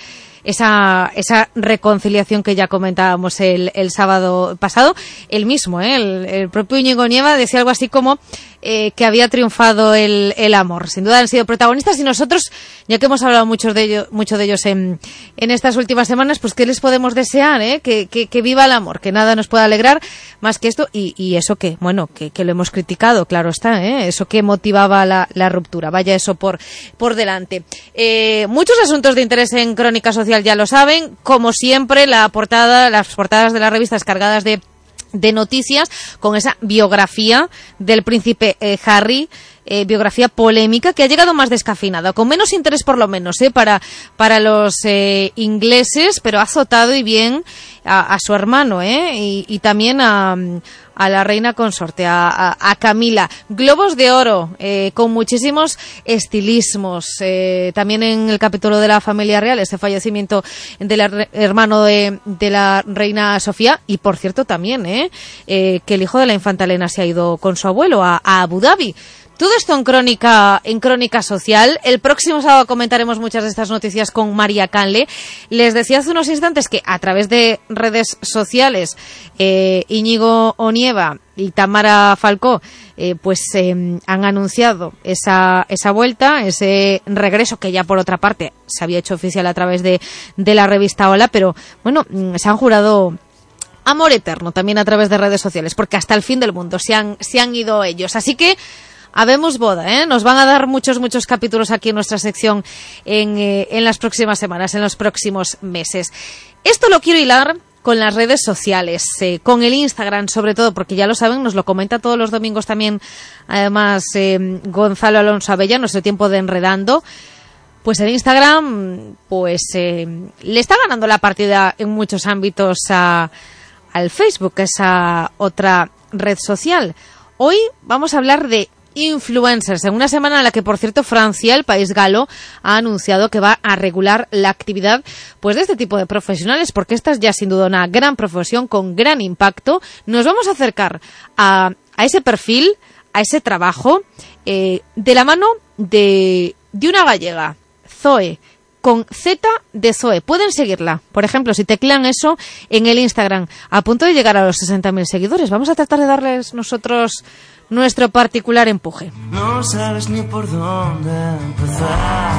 esa esa reconciliación que ya comentábamos el, el sábado pasado. El mismo, ¿eh? el, el propio Íñigo Nieva decía algo así como eh, que había triunfado el, el amor. Sin duda han sido protagonistas, y nosotros, ya que hemos hablado mucho de ellos, mucho de ellos en, en estas últimas semanas, pues ¿qué les podemos desear? ¿eh? Que, que, que viva el amor, que nada nos pueda alegrar más que esto, y, y eso que, bueno, que, que lo hemos criticado, claro está, ¿eh? Eso que motivaba la, la ruptura. Vaya eso por, por delante. Eh, muchos asuntos de interés en Crónica Social, ya lo saben, como siempre, la portada, las portadas de las revistas cargadas de de noticias, con esa biografía del príncipe eh, Harry, eh, biografía polémica que ha llegado más descafeinada, con menos interés por lo menos eh, para, para los eh, ingleses, pero ha azotado y bien a, a su hermano eh, y, y también a, a la reina consorte, a, a, a Camila. Globos de oro, eh, con muchísimos estilismos, eh, también en el capítulo de la familia real, ese fallecimiento del hermano de, de la reina Sofía, y por cierto también eh, eh, que el hijo de la infanta Elena se ha ido con su abuelo a, a Abu Dhabi. Todo esto en crónica, en crónica social. El próximo sábado comentaremos muchas de estas noticias con María Canle. Les decía hace unos instantes que a través de redes sociales, eh, Íñigo Nieva y Tamara Falcó, eh, pues eh, han anunciado esa, esa vuelta, ese regreso, que ya por otra parte se había hecho oficial a través de, de la revista Hola, pero bueno, se han jurado amor eterno también a través de redes sociales, porque hasta el fin del mundo se han, se han ido ellos. Así que habemos boda, ¿eh? Nos van a dar muchos, muchos capítulos aquí en nuestra sección en, eh, en las próximas semanas, en los próximos meses. Esto lo quiero hilar con las redes sociales, eh, con el Instagram sobre todo, porque ya lo saben, nos lo comenta todos los domingos también, además, eh, Gonzalo Alonso Abella, nuestro tiempo de Enredando. Pues el Instagram, pues eh, le está ganando la partida en muchos ámbitos a, al Facebook, esa otra red social. Hoy vamos a hablar de influencers, en una semana en la que, por cierto, Francia, el país galo, ha anunciado que va a regular la actividad pues de este tipo de profesionales, porque esta es ya sin duda una gran profesión con gran impacto. Nos vamos a acercar a, a ese perfil, a ese trabajo, eh, de la mano de, de una gallega, Zoe, con Z de Zoe. Pueden seguirla, por ejemplo, si teclean eso en el Instagram, a punto de llegar a los sesenta mil seguidores. Vamos a tratar de darles nosotros nuestro particular empuje. No sabes ni por dónde empezar.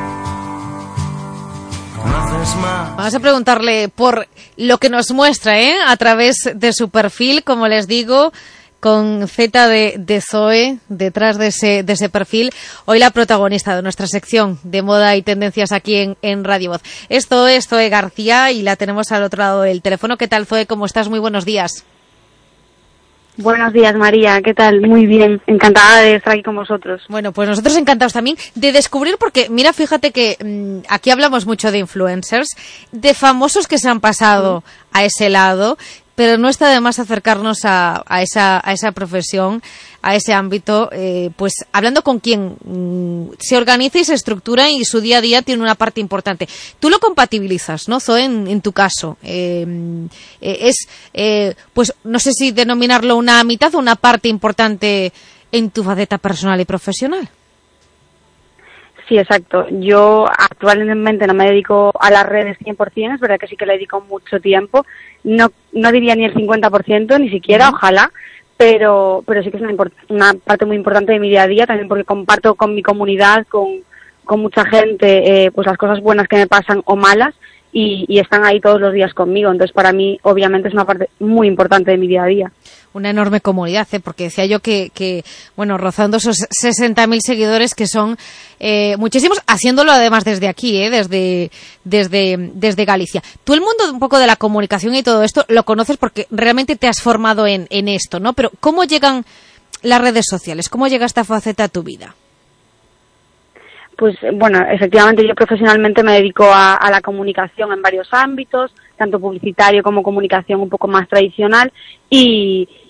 No haces más. Vamos a preguntarle por lo que nos muestra, ¿eh? A través de su perfil, como les digo, con Z de, de Zoe detrás de ese, de ese perfil. Hoy la protagonista de nuestra sección de moda y tendencias aquí en, en Radio Voz. Esto es Zoe García y la tenemos al otro lado del teléfono. ¿Qué tal, Zoe? ¿Cómo estás? Muy buenos días. Buenos días, María. ¿Qué tal? Muy bien. Encantada de estar aquí con vosotros. Bueno, pues nosotros encantados también de descubrir, porque mira, fíjate que mmm, aquí hablamos mucho de influencers, de famosos que se han pasado mm. a ese lado, pero no está de más acercarnos a, a esa a esa profesión, a ese ámbito, eh, pues hablando con quien mmm, se organiza y se estructura y su día a día tiene una parte importante. Tú lo compatibilizas, ¿no, Zoe? En, en tu caso, eh, eh, es, eh, pues no sé si denominarlo una mitad o una parte importante en tu faceta personal y profesional. Sí, exacto. Yo actualmente no me dedico a las redes cien por ciento, es verdad que sí que le dedico mucho tiempo, no no diría ni el cincuenta por ciento, ni siquiera, uh-huh. ojalá, pero pero sí que es una, import- una parte muy importante de mi día a día, también porque comparto con mi comunidad, con, con mucha gente, eh, pues las cosas buenas que me pasan o malas, y, y están ahí todos los días conmigo. Entonces, para mí, obviamente, es una parte muy importante de mi día a día. Una enorme comunidad, ¿eh? Porque decía yo que, que bueno, rozando esos sesenta mil seguidores, que son eh, muchísimos, haciéndolo además desde aquí, ¿eh? desde, desde, desde Galicia. Tú el mundo un poco de la comunicación y todo esto lo conoces porque realmente te has formado en, en esto, ¿no? Pero ¿cómo llegan las redes sociales? ¿Cómo llega esta faceta a tu vida? Pues bueno, efectivamente yo profesionalmente me dedico a, a la comunicación en varios ámbitos, tanto publicitario como comunicación un poco más tradicional, y,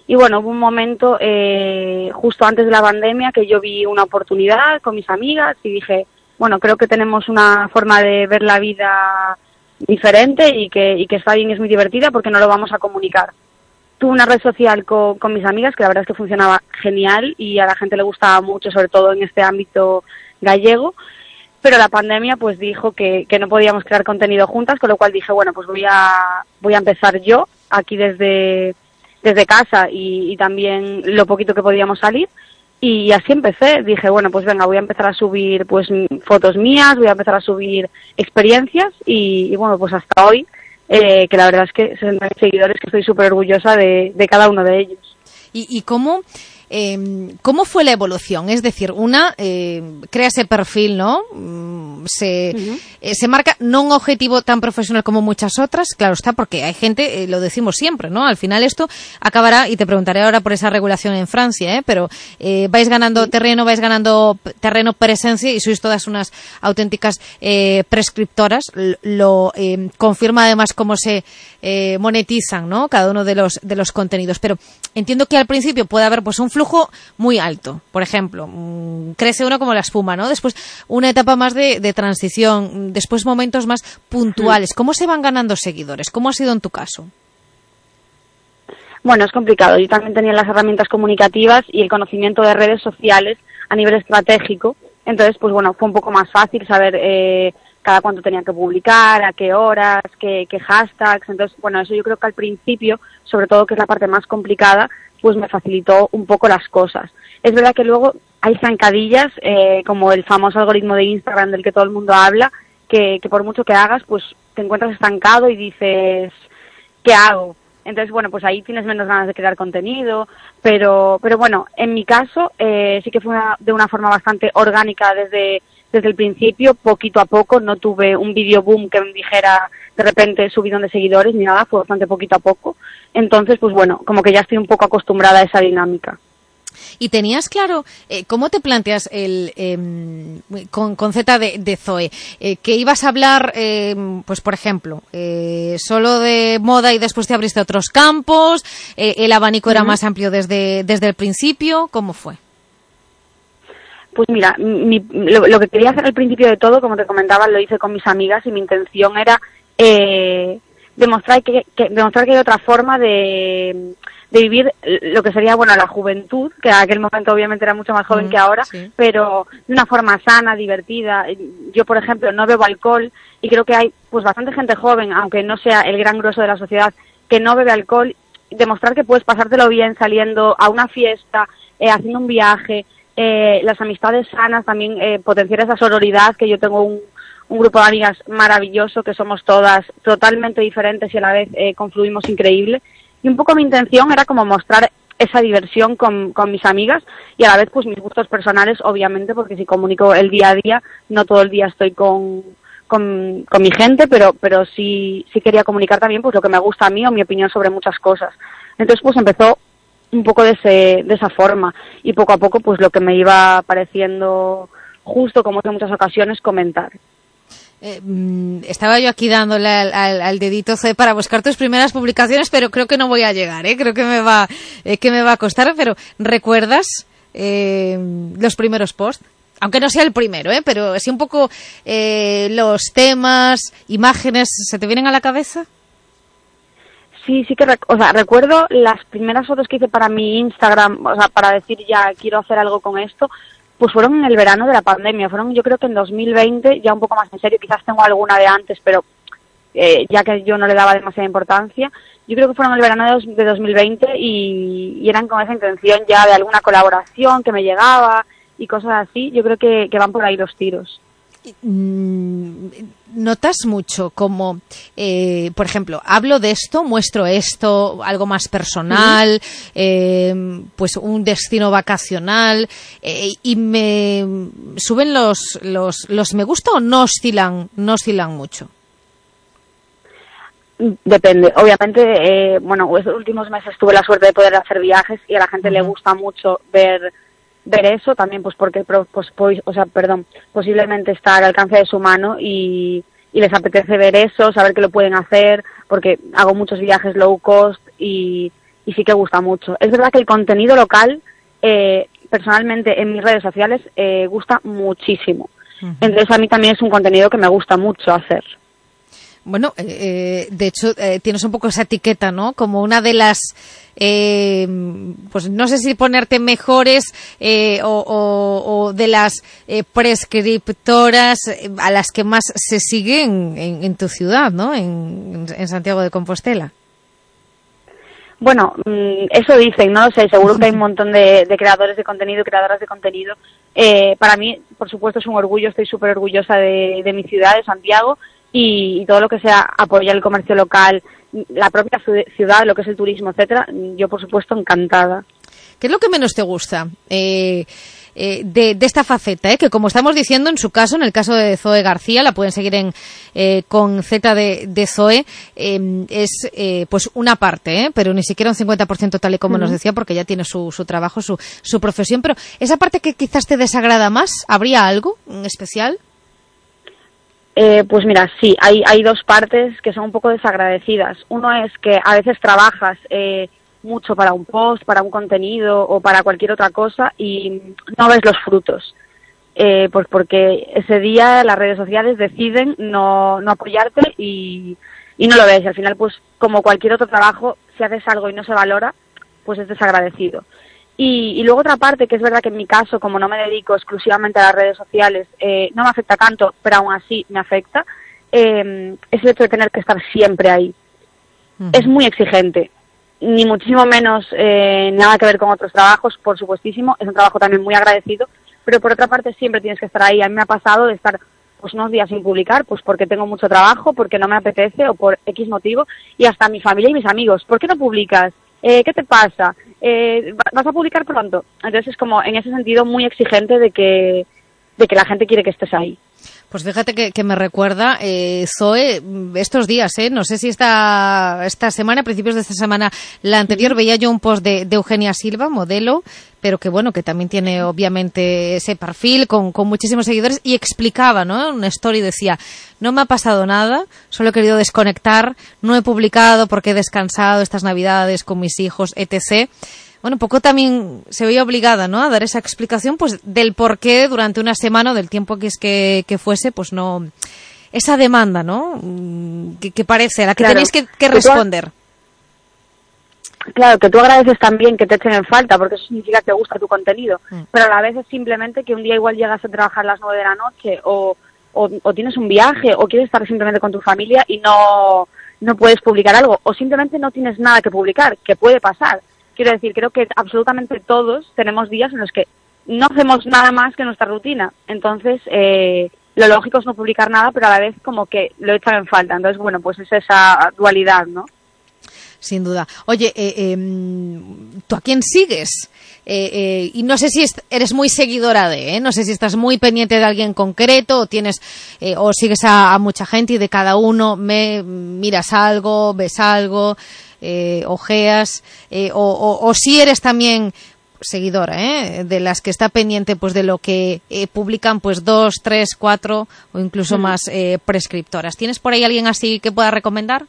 Y bueno, hubo un momento eh, justo antes de la pandemia que yo vi una oportunidad con mis amigas y dije, bueno, creo que tenemos una forma de ver la vida diferente y que, y que está bien, es muy divertida, porque no lo vamos a comunicar. Tuve una red social con, con mis amigas que la verdad es que funcionaba genial y a la gente le gustaba mucho, sobre todo en este ámbito gallego, pero la pandemia pues dijo que, que no podíamos crear contenido juntas, con lo cual dije, bueno, pues voy a, voy a empezar yo aquí desde, desde casa y, y también lo poquito que podíamos salir. Y así empecé, dije, bueno, pues venga, voy a empezar a subir pues fotos mías, voy a empezar a subir experiencias y, y bueno, pues hasta hoy, eh, que la verdad es que sesenta mil seguidores, que estoy súper orgullosa de, de cada uno de ellos. ¿Y, y cómo, eh, cómo fue la evolución? Es decir, una, eh, crea ese perfil, ¿no? Se, uh-huh. eh, se marca no un objetivo tan profesional como muchas otras, claro está, porque hay gente, eh, lo decimos siempre, ¿no? Al final esto acabará, y te preguntaré ahora por esa regulación en Francia, ¿eh? Pero eh, vais ganando terreno, vais ganando terreno, presencia, y sois todas unas auténticas eh, prescriptoras. Lo eh, confirma además cómo se eh, monetizan, ¿no? Cada uno de los de los contenidos. Pero entiendo que al principio puede haber pues un flujo muy alto. Por ejemplo, mmm, crece uno como la espuma, ¿no? Después una etapa más de, de transición, después momentos más puntuales. ¿Cómo se van ganando seguidores? ¿Cómo ha sido en tu caso? Bueno, es complicado. Yo también tenía las herramientas comunicativas y el conocimiento de redes sociales a nivel estratégico. Entonces, pues bueno, fue un poco más fácil saber eh, cada cuánto tenía que publicar, a qué horas, qué, qué hashtags. Entonces, bueno, eso yo creo que al principio, sobre todo que es la parte más complicada, pues me facilitó un poco las cosas. Es verdad que luego hay zancadillas, eh, como el famoso algoritmo de Instagram del que todo el mundo habla, que, que por mucho que hagas, pues te encuentras estancado y dices, ¿qué hago? Entonces, bueno, pues ahí tienes menos ganas de crear contenido, pero pero bueno, en mi caso eh, sí que fue una, de una forma bastante orgánica desde, desde el principio, poquito a poco. No tuve un video boom que me dijera de repente subidón de seguidores ni nada, fue bastante poquito a poco. Entonces, pues bueno, como que ya estoy un poco acostumbrada a esa dinámica. ¿Y tenías claro eh, cómo te planteas el eh, con, con Z de, de Zoe? Eh, que ibas a hablar, eh, pues por ejemplo, eh, solo de moda y después te abriste otros campos, eh, el abanico uh-huh. era más amplio desde, desde el principio, ¿cómo fue? Pues mira, mi, lo, lo que quería hacer al principio de todo, como te comentaba, lo hice con mis amigas y mi intención era eh, demostrar que, que demostrar que hay otra forma de... de vivir lo que sería, bueno, la juventud, que en aquel momento obviamente era mucho más joven mm, que ahora, sí. Pero de una forma sana, divertida. Yo, por ejemplo, no bebo alcohol y creo que hay pues bastante gente joven, aunque no sea el gran grueso de la sociedad, que no bebe alcohol. Demostrar que puedes pasártelo bien saliendo a una fiesta, eh, haciendo un viaje, eh, las amistades sanas, también eh, potenciar esa sororidad, que yo tengo un, un grupo de amigas maravilloso, que somos todas totalmente diferentes y a la vez eh, confluimos increíble. Y un poco mi intención era como mostrar esa diversión con, con mis amigas y a la vez pues mis gustos personales, obviamente, porque si comunico el día a día, no todo el día estoy con, con, con mi gente, pero pero sí sí quería comunicar también pues lo que me gusta a mí o mi opinión sobre muchas cosas. Entonces pues empezó un poco de ese de esa forma y poco a poco pues lo que me iba pareciendo justo, como en muchas ocasiones, comentar. Eh, estaba yo aquí dándole al, al, al dedito C para buscar tus primeras publicaciones, pero creo que no voy a llegar, ¿eh? Creo que me va, eh, que me va a costar, pero ¿recuerdas eh, los primeros posts? Aunque no sea el primero, ¿eh? Pero sí un poco eh, los temas, imágenes, ¿se te vienen a la cabeza? Sí, sí que, rec- o sea, recuerdo las primeras fotos que hice para mi Instagram, o sea, para decir ya quiero hacer algo con esto. Pues fueron en el verano de la pandemia, fueron yo creo que en dos mil veinte, ya un poco más en serio, quizás tengo alguna de antes, pero eh, ya que yo no le daba demasiada importancia, yo creo que fueron en el verano de, dos, de dos mil veinte y, y eran con esa intención ya de alguna colaboración que me llegaba y cosas así. Yo creo que, que van por ahí los tiros. ¿Notas mucho como, eh, por ejemplo, hablo de esto, muestro esto, algo más personal, uh-huh. eh, pues un destino vacacional, eh, y me suben los, los, los me gusta o no oscilan, no oscilan mucho? Depende. Obviamente, eh, bueno, estos últimos meses tuve la suerte de poder hacer viajes y a la gente uh-huh. le gusta mucho ver ver eso también, pues porque pues, pues, o sea, perdón, posiblemente está al alcance de su mano y, y les apetece ver eso, saber que lo pueden hacer, porque hago muchos viajes low cost y, y sí que gusta mucho. Es verdad que el contenido local, eh, personalmente en mis redes sociales, eh, gusta muchísimo. Uh-huh. Entonces a mí también es un contenido que me gusta mucho hacer. Bueno, eh, de hecho, eh, tienes un poco esa etiqueta, ¿no? Como una de las, eh, pues no sé si ponerte mejores eh, o, o, o de las eh, prescriptoras a las que más se siguen en, en tu ciudad, ¿no? En, en Santiago de Compostela. Bueno, eso dicen, ¿no? O sea, seguro que hay un montón de, de creadores de contenido, creadoras de contenido. Eh, para mí, por supuesto, es un orgullo, estoy súper orgullosa de, de mi ciudad, de Santiago, y, y todo lo que sea apoyar el comercio local, la propia ciudad, lo que es el turismo, etcétera, yo, por supuesto, encantada. ¿Qué es lo que menos te gusta eh, eh, de, de esta faceta? Eh? Que, como estamos diciendo, en su caso, en el caso de Zoe García, la pueden seguir en eh, con Z de, de Zoe, eh, es eh, pues una parte, ¿eh? Pero ni siquiera un cincuenta por ciento tal y como uh-huh. nos decía, porque ya tiene su, su trabajo, su, su profesión. Pero esa parte que quizás te desagrada más, ¿habría algo en especial? Eh, pues mira, sí, hay, hay dos partes que son un poco desagradecidas. Uno es que a veces trabajas eh, mucho para un post, para un contenido o para cualquier otra cosa y no ves los frutos. Eh, pues porque ese día las redes sociales deciden no, no apoyarte y, y no lo ves. Y al final, pues como cualquier otro trabajo, si haces algo y no se valora, pues es desagradecido. Y, y luego otra parte, que es verdad que en mi caso, como no me dedico exclusivamente a las redes sociales, eh, no me afecta tanto, pero aún así me afecta, eh, es el hecho de tener que estar siempre ahí. Uh-huh. Es muy exigente, ni muchísimo menos eh, nada que ver con otros trabajos, por supuestísimo, es un trabajo también muy agradecido, pero por otra parte siempre tienes que estar ahí. A mí me ha pasado de estar pues unos días sin publicar, pues porque tengo mucho trabajo, porque no me apetece o por X motivo, y hasta mi familia y mis amigos, ¿por qué no publicas? Eh, ¿Qué te pasa? Eh, ¿Vas a publicar pronto? Entonces es como en ese sentido muy exigente de que, de que la gente quiere que estés ahí. Pues fíjate que, que me recuerda, eh, Zoe, estos días, ¿eh? No sé si esta, esta semana, a principios de esta semana, la anterior, veía yo un post de, de Eugenia Silva, modelo, pero que bueno, que también tiene obviamente ese perfil con, con muchísimos seguidores, y explicaba, ¿no? Una story decía, no me ha pasado nada, solo he querido desconectar, no he publicado porque he descansado estas navidades con mis hijos, etcétera. Bueno, un poco también se veía obligada, ¿no?, a dar esa explicación, pues, del por qué durante una semana o del tiempo que es que, que fuese, pues no, esa demanda, ¿no?, que, que parece, a la que claro, tenéis que, que responder. Claro, que tú agradeces también que te echen en falta, porque eso significa que te gusta tu contenido, mm. pero a la vez es simplemente que un día igual llegas a trabajar a las nueve de la noche, o, o, o tienes un viaje, o quieres estar simplemente con tu familia y no, no puedes publicar algo, o simplemente no tienes nada que publicar, que puede pasar. Quiero decir, creo que absolutamente todos tenemos días en los que no hacemos nada más que nuestra rutina. Entonces, eh, lo lógico es no publicar nada, pero a la vez como que lo echan en falta. Entonces, bueno, pues es esa dualidad, ¿no? Sin duda. Oye, eh, eh, ¿tú a quién sigues? Eh, eh, y no sé si eres muy seguidora de, ¿eh? No sé si estás muy pendiente de alguien concreto o tienes eh, o sigues a, a mucha gente y de cada uno me miras algo, ves algo... Eh, ojeas, eh, o, o, o si eres también seguidora, ¿eh?, de las que está pendiente pues de lo que eh, publican pues dos, tres, cuatro o incluso mm. más eh, prescriptoras. ¿Tienes por ahí alguien así que pueda recomendar?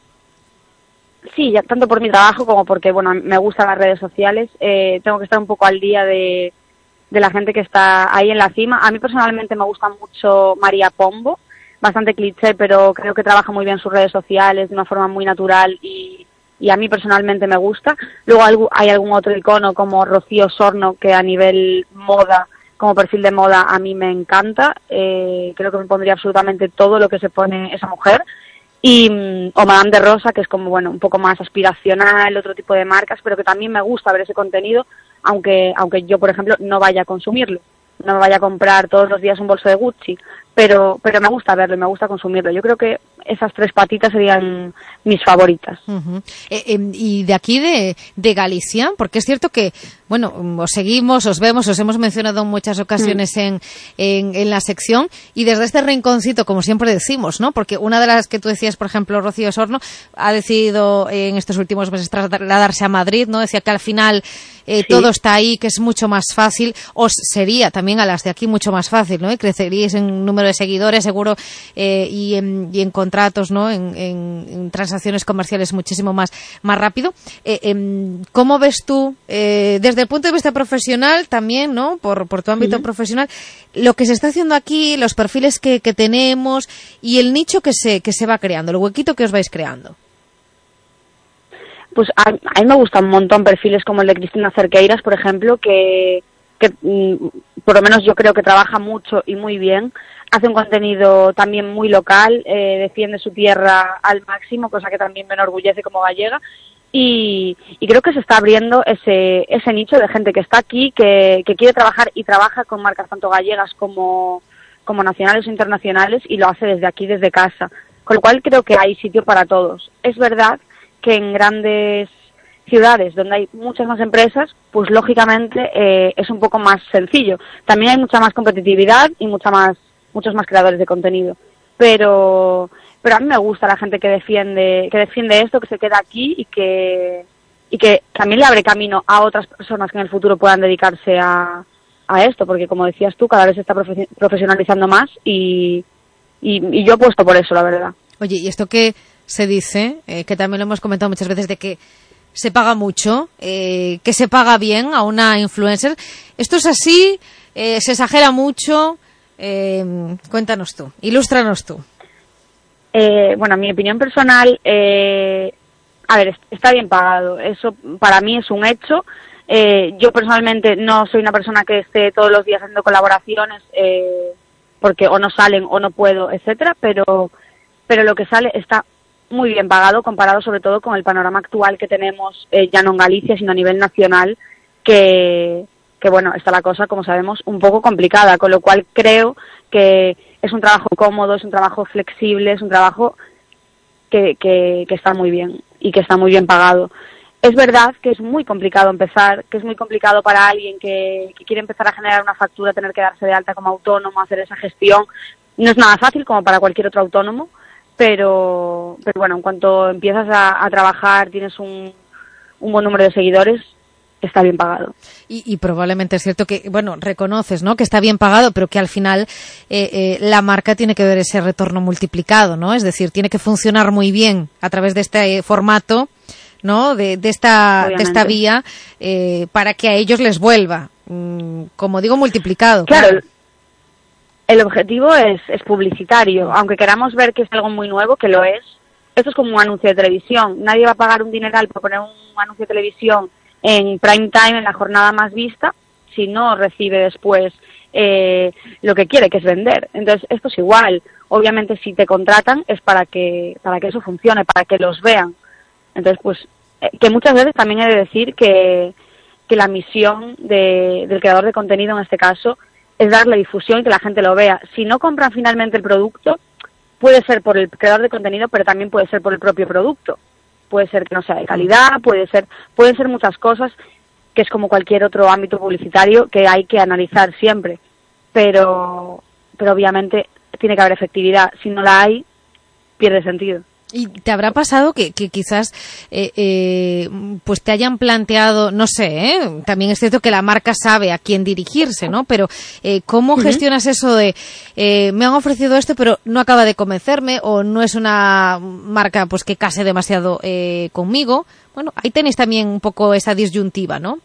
Sí, ya tanto por mi trabajo como porque bueno me gustan las redes sociales. Eh, tengo que estar un poco al día de, de la gente que está ahí en la cima. A mí personalmente me gusta mucho María Pombo, bastante cliché, pero creo que trabaja muy bien sus redes sociales de una forma muy natural y y a mí personalmente me gusta. Luego hay algún otro icono como Rocío Sorno, que a nivel moda, como perfil de moda, a mí me encanta. Eh, creo que me pondría absolutamente todo lo que se pone esa mujer. Y o Madame de Rosa, que es como, bueno, un poco más aspiracional, otro tipo de marcas, pero que también me gusta ver ese contenido, aunque aunque yo, por ejemplo, no vaya a consumirlo. No me vaya a comprar todos los días un bolso de Gucci, pero pero me gusta verlo y me gusta consumirlo. Yo creo que esas tres patitas serían mis favoritas. Uh-huh. Eh, eh, y de aquí de, de Galicia, porque es cierto que bueno, os seguimos, os vemos, os hemos mencionado en muchas ocasiones mm. en, en, en la sección, y desde este rinconcito, como siempre decimos, ¿no? Porque una de las que tú decías, por ejemplo, Rocío Osorno, ha decidido en estos últimos meses trasladarse a Madrid, ¿no? Decía que al final eh, sí. todo está ahí, que es mucho más fácil, os sería también a las de aquí mucho más fácil, ¿no? Y creceríais en número de seguidores, seguro, eh, y, en, y en contratos, ¿no? En, en, en transacciones comerciales muchísimo más, más rápido. Eh, eh, ¿Cómo ves tú, eh, desde el punto de vista profesional también, ¿no? Por, por tu ámbito uh-huh. profesional, lo que se está haciendo aquí, los perfiles que, que tenemos y el nicho que se, que se va creando, el huequito que os vais creando? Pues a, a mí me gustan un montón perfiles como el de Cristina Cerqueiras, por ejemplo, que, que mm, por lo menos yo creo que trabaja mucho y muy bien. Hace un contenido también muy local, eh, defiende su tierra al máximo, cosa que también me enorgullece como gallega. Y, y creo que se está abriendo ese ese nicho de gente que está aquí, que, que quiere trabajar y trabaja con marcas tanto gallegas como, como nacionales o internacionales, y lo hace desde aquí, desde casa. Con lo cual creo que hay sitio para todos. Es verdad que en grandes ciudades donde hay muchas más empresas, pues lógicamente eh, es un poco más sencillo. También hay mucha más competitividad y mucha más muchos más creadores de contenido. Pero pero a mí me gusta la gente que defiende que defiende esto, que se queda aquí y que y que también le abre camino a otras personas que en el futuro puedan dedicarse a, a esto, porque como decías tú, cada vez se está profe- profesionalizando más y, y, y yo apuesto por eso, la verdad. Oye, y esto que se dice, eh, que también lo hemos comentado muchas veces, de que se paga mucho, eh, que se paga bien a una influencer, ¿esto es así? Eh, ¿Se exagera mucho? Eh, cuéntanos tú, ilústranos tú. Eh, bueno, mi opinión personal, eh, a ver, está bien pagado, eso para mí es un hecho. Eh, yo personalmente no soy una persona que esté todos los días haciendo colaboraciones, eh, porque o no salen o no puedo, etcétera, pero, pero lo que sale está muy bien pagado, comparado sobre todo con el panorama actual que tenemos, eh, ya no en Galicia, sino a nivel nacional, que, que bueno, está la cosa, como sabemos, un poco complicada, con lo cual creo que es un trabajo cómodo, es un trabajo flexible, es un trabajo que, que, que está muy bien y que está muy bien pagado. Es verdad que es muy complicado empezar, que es muy complicado para alguien que, que quiere empezar a generar una factura, tener que darse de alta como autónomo, hacer esa gestión. No es nada fácil como para cualquier otro autónomo, pero, pero bueno, en cuanto empiezas a, a trabajar, tienes un, un buen número de seguidores, está bien pagado. Y, y probablemente es cierto que, bueno, reconoces, ¿no?, que está bien pagado, pero que al final eh, eh, la marca tiene que ver ese retorno multiplicado, ¿no? Es decir, tiene que funcionar muy bien a través de este formato, ¿no?, de, de esta de esta vía, eh, para que a ellos les vuelva, mm, como digo, multiplicado. Claro, claro. El objetivo es, es publicitario, aunque queramos ver que es algo muy nuevo, que lo es. Esto es como un anuncio de televisión. Nadie va a pagar un dineral por poner un anuncio de televisión en prime time, en la jornada más vista, si no recibe después eh, lo que quiere, que es vender. Entonces, esto es igual. Obviamente, si te contratan es para que para que eso funcione, para que los vean. Entonces, pues, eh, que muchas veces también he de decir que, que la misión de, del creador de contenido, en este caso, es darle difusión y que la gente lo vea. Si no compran finalmente el producto, puede ser por el creador de contenido, pero también puede ser por el propio producto. Puede ser que no sea de calidad, puede ser, pueden ser muchas cosas, que es como cualquier otro ámbito publicitario que hay que analizar siempre. Pero, pero obviamente tiene que haber efectividad. Si no la hay, pierde sentido. ¿Y te habrá pasado que, que quizás eh, eh, pues te hayan planteado, no sé, ¿eh? También es cierto que la marca sabe a quién dirigirse, ¿no? Pero eh, ¿cómo uh-huh. gestionas eso de eh, me han ofrecido esto pero no acaba de convencerme, o no es una marca pues que case demasiado eh, conmigo? Bueno, ahí tenéis también un poco esa disyuntiva, ¿no?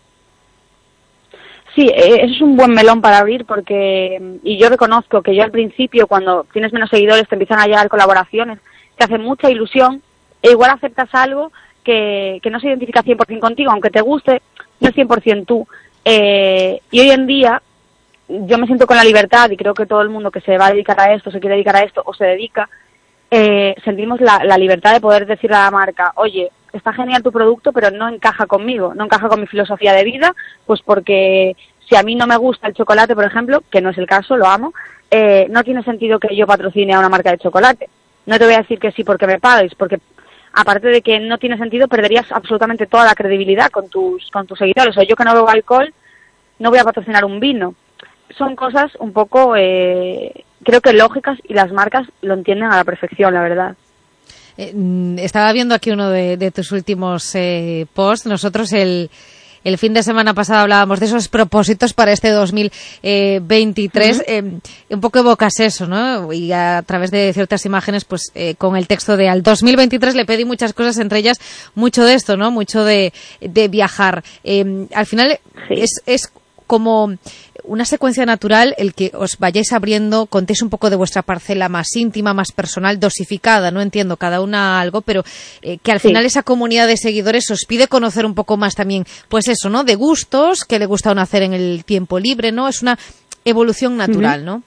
Sí, eso es un buen melón para abrir, porque, y yo reconozco que yo al principio, cuando tienes menos seguidores, te empiezan a llegar colaboraciones, te hace mucha ilusión, e igual aceptas algo que, que no se identifica cien por ciento contigo, aunque te guste, no es cien por ciento tú. Eh, y hoy en día yo me siento con la libertad, y creo que todo el mundo que se va a dedicar a esto, se quiere dedicar a esto o se dedica, eh, sentimos la, la libertad de poder decirle a la marca, oye, está genial tu producto, pero no encaja conmigo, no encaja con mi filosofía de vida, pues porque si a mí no me gusta el chocolate, por ejemplo, que no es el caso, lo amo, eh, no tiene sentido que yo patrocine a una marca de chocolate. No te voy a decir que sí porque me pagues, porque aparte de que no tiene sentido, perderías absolutamente toda la credibilidad con tus con tus seguidores. O yo que no bebo alcohol, no voy a patrocinar un vino. Son cosas un poco, eh, creo que lógicas, y las marcas lo entienden a la perfección, la verdad. Eh, estaba viendo aquí uno de, de tus últimos eh, posts. Nosotros el... El fin de semana pasado hablábamos de esos propósitos para este dos mil veintitrés. Uh-huh. Eh, un poco evocas eso, ¿no? Y a través de ciertas imágenes, pues eh, con el texto de al dos mil veintitrés le pedí muchas cosas, entre ellas mucho de esto, ¿no? Mucho de, de viajar. Eh, al final sí. es, es como una secuencia natural el que os vayáis abriendo, contéis un poco de vuestra parcela más íntima, más personal, dosificada, no entiendo, cada una algo, pero eh, que al sí. final esa comunidad de seguidores os pide conocer un poco más también, pues eso, ¿no? De gustos, qué le gusta a uno hacer en el tiempo libre, ¿no? Es una evolución natural, uh-huh. ¿no?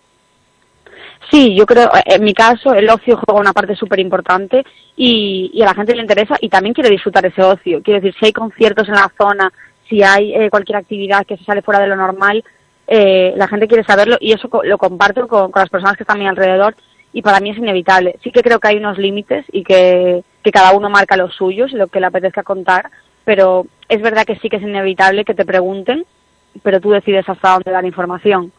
Sí, yo creo, en mi caso, el ocio juega una parte súper importante y, y a la gente le interesa y también quiere disfrutar ese ocio. Quiero decir, si hay conciertos en la zona, si hay eh, cualquier actividad que se sale fuera de lo normal, eh, la gente quiere saberlo y eso co- lo comparto con, con las personas que están a mi alrededor y para mí es inevitable. Sí que creo que hay unos límites y que, que cada uno marca los suyos y lo que le apetezca contar, pero es verdad que sí que es inevitable que te pregunten, pero tú decides hasta dónde dar información.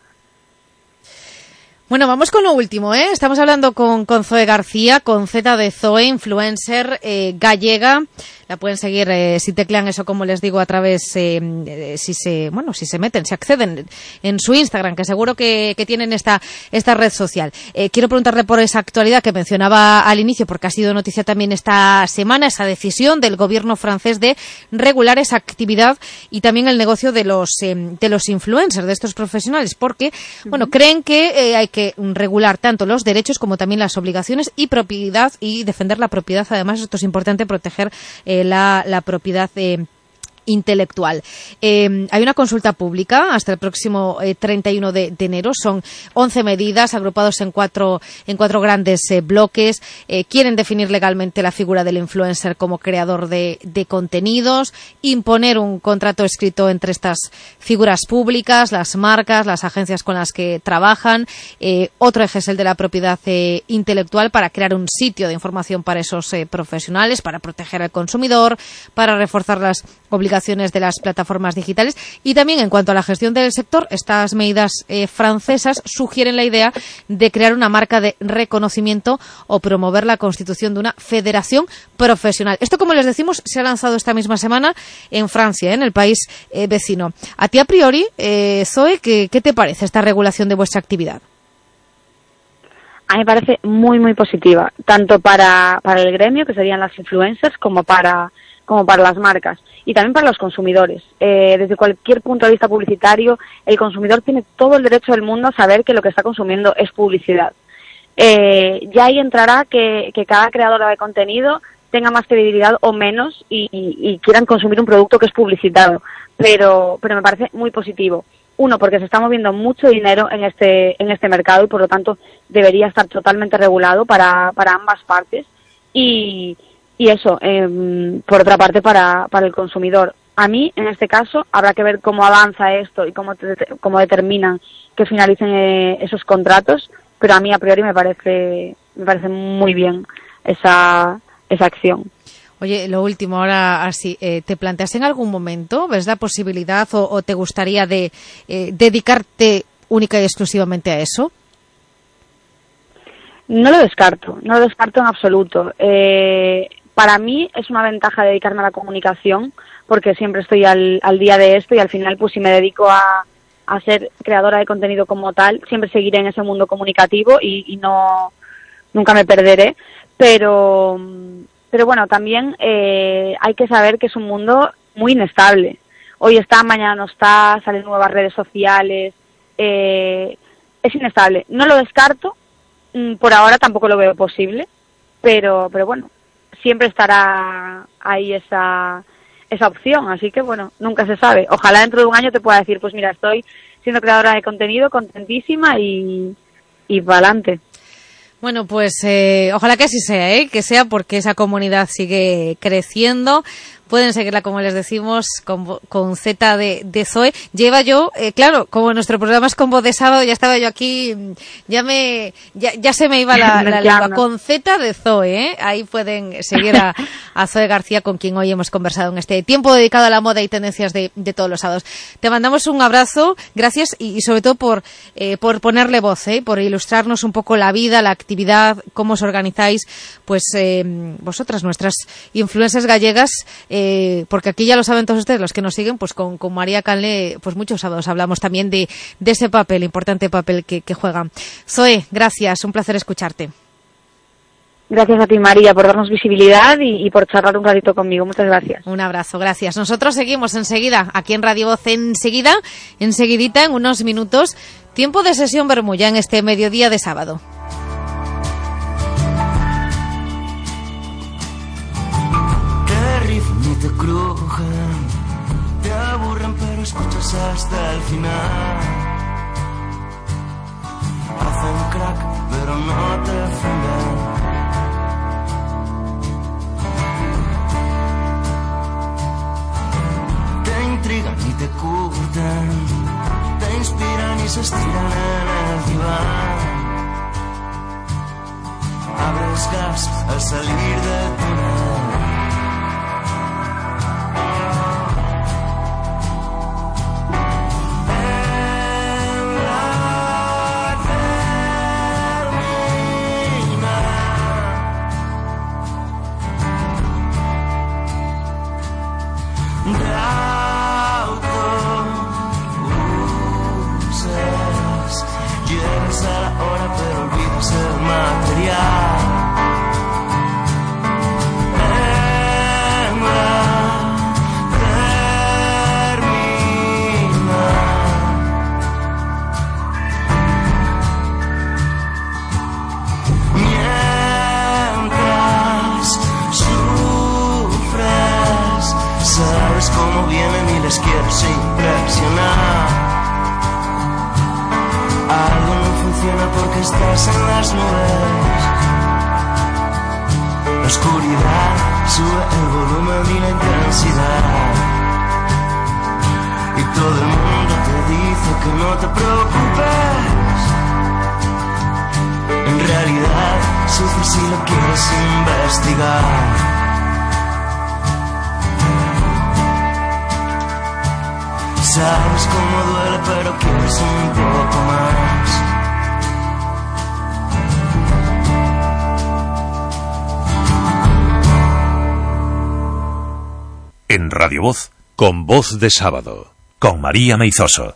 Bueno, vamos con lo último, ¿eh? Estamos hablando con, con Zoe García, con Z de Zoe, influencer eh, gallega. La pueden seguir eh, si teclean eso, como les digo, a través, eh, eh, si se, bueno, si se meten, si acceden en su Instagram, que seguro que, que tienen esta, esta red social. Eh, quiero preguntarle por esa actualidad que mencionaba al inicio, porque ha sido noticia también esta semana, esa decisión del gobierno francés de regular esa actividad y también el negocio de los, eh, de los influencers, de estos profesionales, porque, uh-huh. bueno, creen que eh, hay que regular tanto los derechos como también las obligaciones y propiedad y defender la propiedad. Además, esto es importante, proteger eh, La, la propiedad eh, intelectual. Eh, hay una consulta pública hasta el próximo eh, treinta y uno de, de enero. Son once medidas agrupados en cuatro, en cuatro grandes eh, bloques. Eh, quieren definir legalmente la figura del influencer como creador de, de contenidos, imponer un contrato escrito entre estas figuras públicas, las marcas, las agencias con las que trabajan. Eh, otro eje es el de la propiedad eh, intelectual para crear un sitio de información para esos eh, profesionales, para proteger al consumidor, para reforzar las obligaciones de las plataformas digitales. Y también en cuanto a la gestión del sector, estas medidas eh, francesas sugieren la idea de crear una marca de reconocimiento o promover la constitución de una federación profesional. Esto, como les decimos, se ha lanzado esta misma semana en Francia, ¿eh? en el país eh, vecino. A ti, a priori, eh, Zoe, ¿qué, ¿qué te parece esta regulación de vuestra actividad? A mí me parece muy, muy positiva, tanto para, para el gremio, que serían las influencers, como para, como para las marcas. Y también para los consumidores. Eh, desde cualquier punto de vista publicitario, el consumidor tiene todo el derecho del mundo a saber que lo que está consumiendo es publicidad. Eh, ya ahí entrará que, que cada creadora de contenido tenga más credibilidad o menos y, y, y quieran consumir un producto que es publicitado. Pero, pero me parece muy positivo. Uno, porque se está moviendo mucho dinero en este, en este mercado y por lo tanto debería estar totalmente regulado para, para ambas partes. Y, y eso, eh, por otra parte, para, para el consumidor. A mí, en este caso, habrá que ver cómo avanza esto y cómo, te, cómo determinan que finalicen eh, esos contratos, pero a mí a priori me parece, me parece muy bien esa, esa acción. Oye, lo último, ahora así, eh, ¿te planteas en algún momento, ves la posibilidad o, o te gustaría de eh, dedicarte única y exclusivamente a eso? No lo descarto, no lo descarto en absoluto. Eh, para mí es una ventaja dedicarme a la comunicación porque siempre estoy al, al día de esto y al final, pues si me dedico a, a ser creadora de contenido como tal, siempre seguiré en ese mundo comunicativo y, y no nunca me perderé, pero... Pero bueno, también eh, hay que saber que es un mundo muy inestable. Hoy está, mañana no está, salen nuevas redes sociales. Eh, es inestable. No lo descarto, por ahora tampoco lo veo posible, pero pero bueno, siempre estará ahí esa esa opción. Así que bueno, nunca se sabe. Ojalá dentro de un año te pueda decir, pues mira, estoy siendo creadora de contenido, contentísima y, y para adelante. Bueno, pues eh, ojalá que así sea, ¿eh? que sea porque esa comunidad sigue creciendo. pueden seguirla, como les decimos, con, con Z de, de Zoe. Lleva yo, eh, claro, como nuestro programa es con voz de sábado, ya estaba yo aquí, ya me, ya, ya se me iba la, la lengua, con Z de Zoe, ¿eh? Ahí pueden seguir a, a Zoe García, con quien hoy hemos conversado en este tiempo dedicado a la moda y tendencias de, de todos los sábados. Te mandamos un abrazo, gracias y, y sobre todo por, eh, por ponerle voz, ¿eh? Por ilustrarnos un poco la vida, la actividad, cómo os organizáis, pues eh, vosotras, nuestras influencers gallegas, eh, porque aquí ya lo saben todos ustedes, los que nos siguen, pues con, con María Canle, pues muchos sábados hablamos también de, de ese papel, importante papel que, que juegan. Zoe, gracias, un placer escucharte. Gracias a ti, María, por darnos visibilidad y, y por charlar un ratito conmigo. Muchas gracias. Un abrazo, gracias. Nosotros seguimos enseguida, aquí en Radio Voz, enseguida, enseguidita, en unos minutos, tiempo de sesión Bermulla en este mediodía de sábado. Te rifan y te crujen, te aburren pero escuchas hasta el final. Hacen crack pero no te funden. Te intrigan y te curten, te inspiran y se estiran en el diván. Abres gas al salir del túnel. Quieres impresionar. Algo no funciona porque estás en las nubes. La oscuridad sube el volumen y la intensidad. Y todo el mundo te dice que no te preocupes. En realidad sufres si lo quieres investigar. Sabes cómo duele, pero quieres un poco más. En Radio Voz, con voz de sábado, con María Meizoso.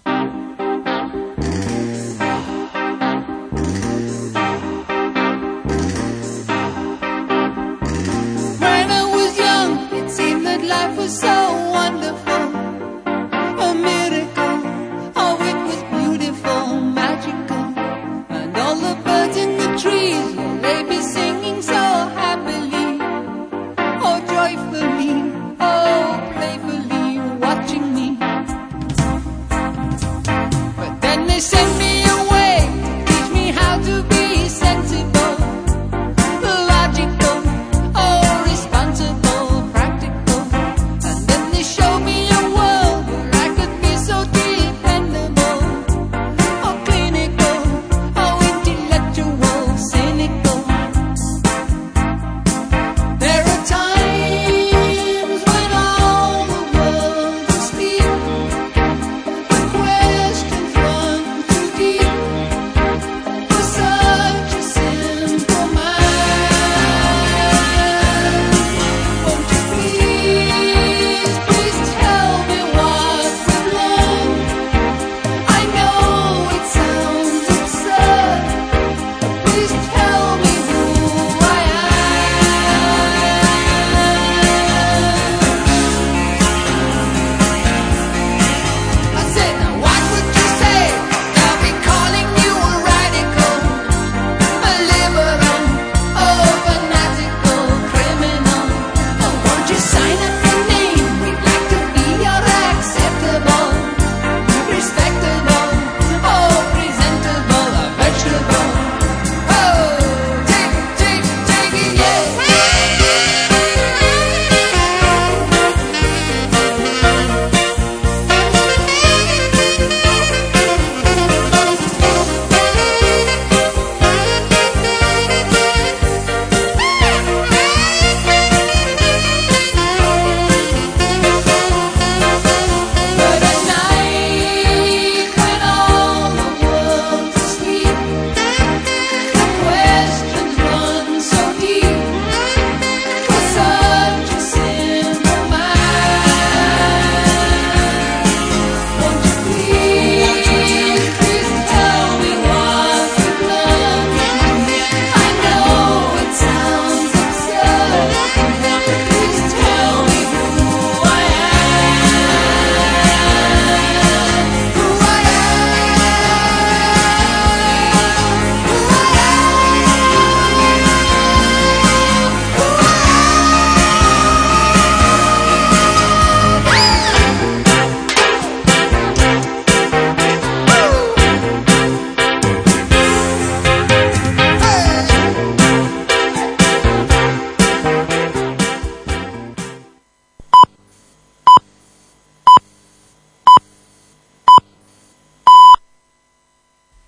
Cynical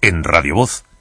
en Radio Voz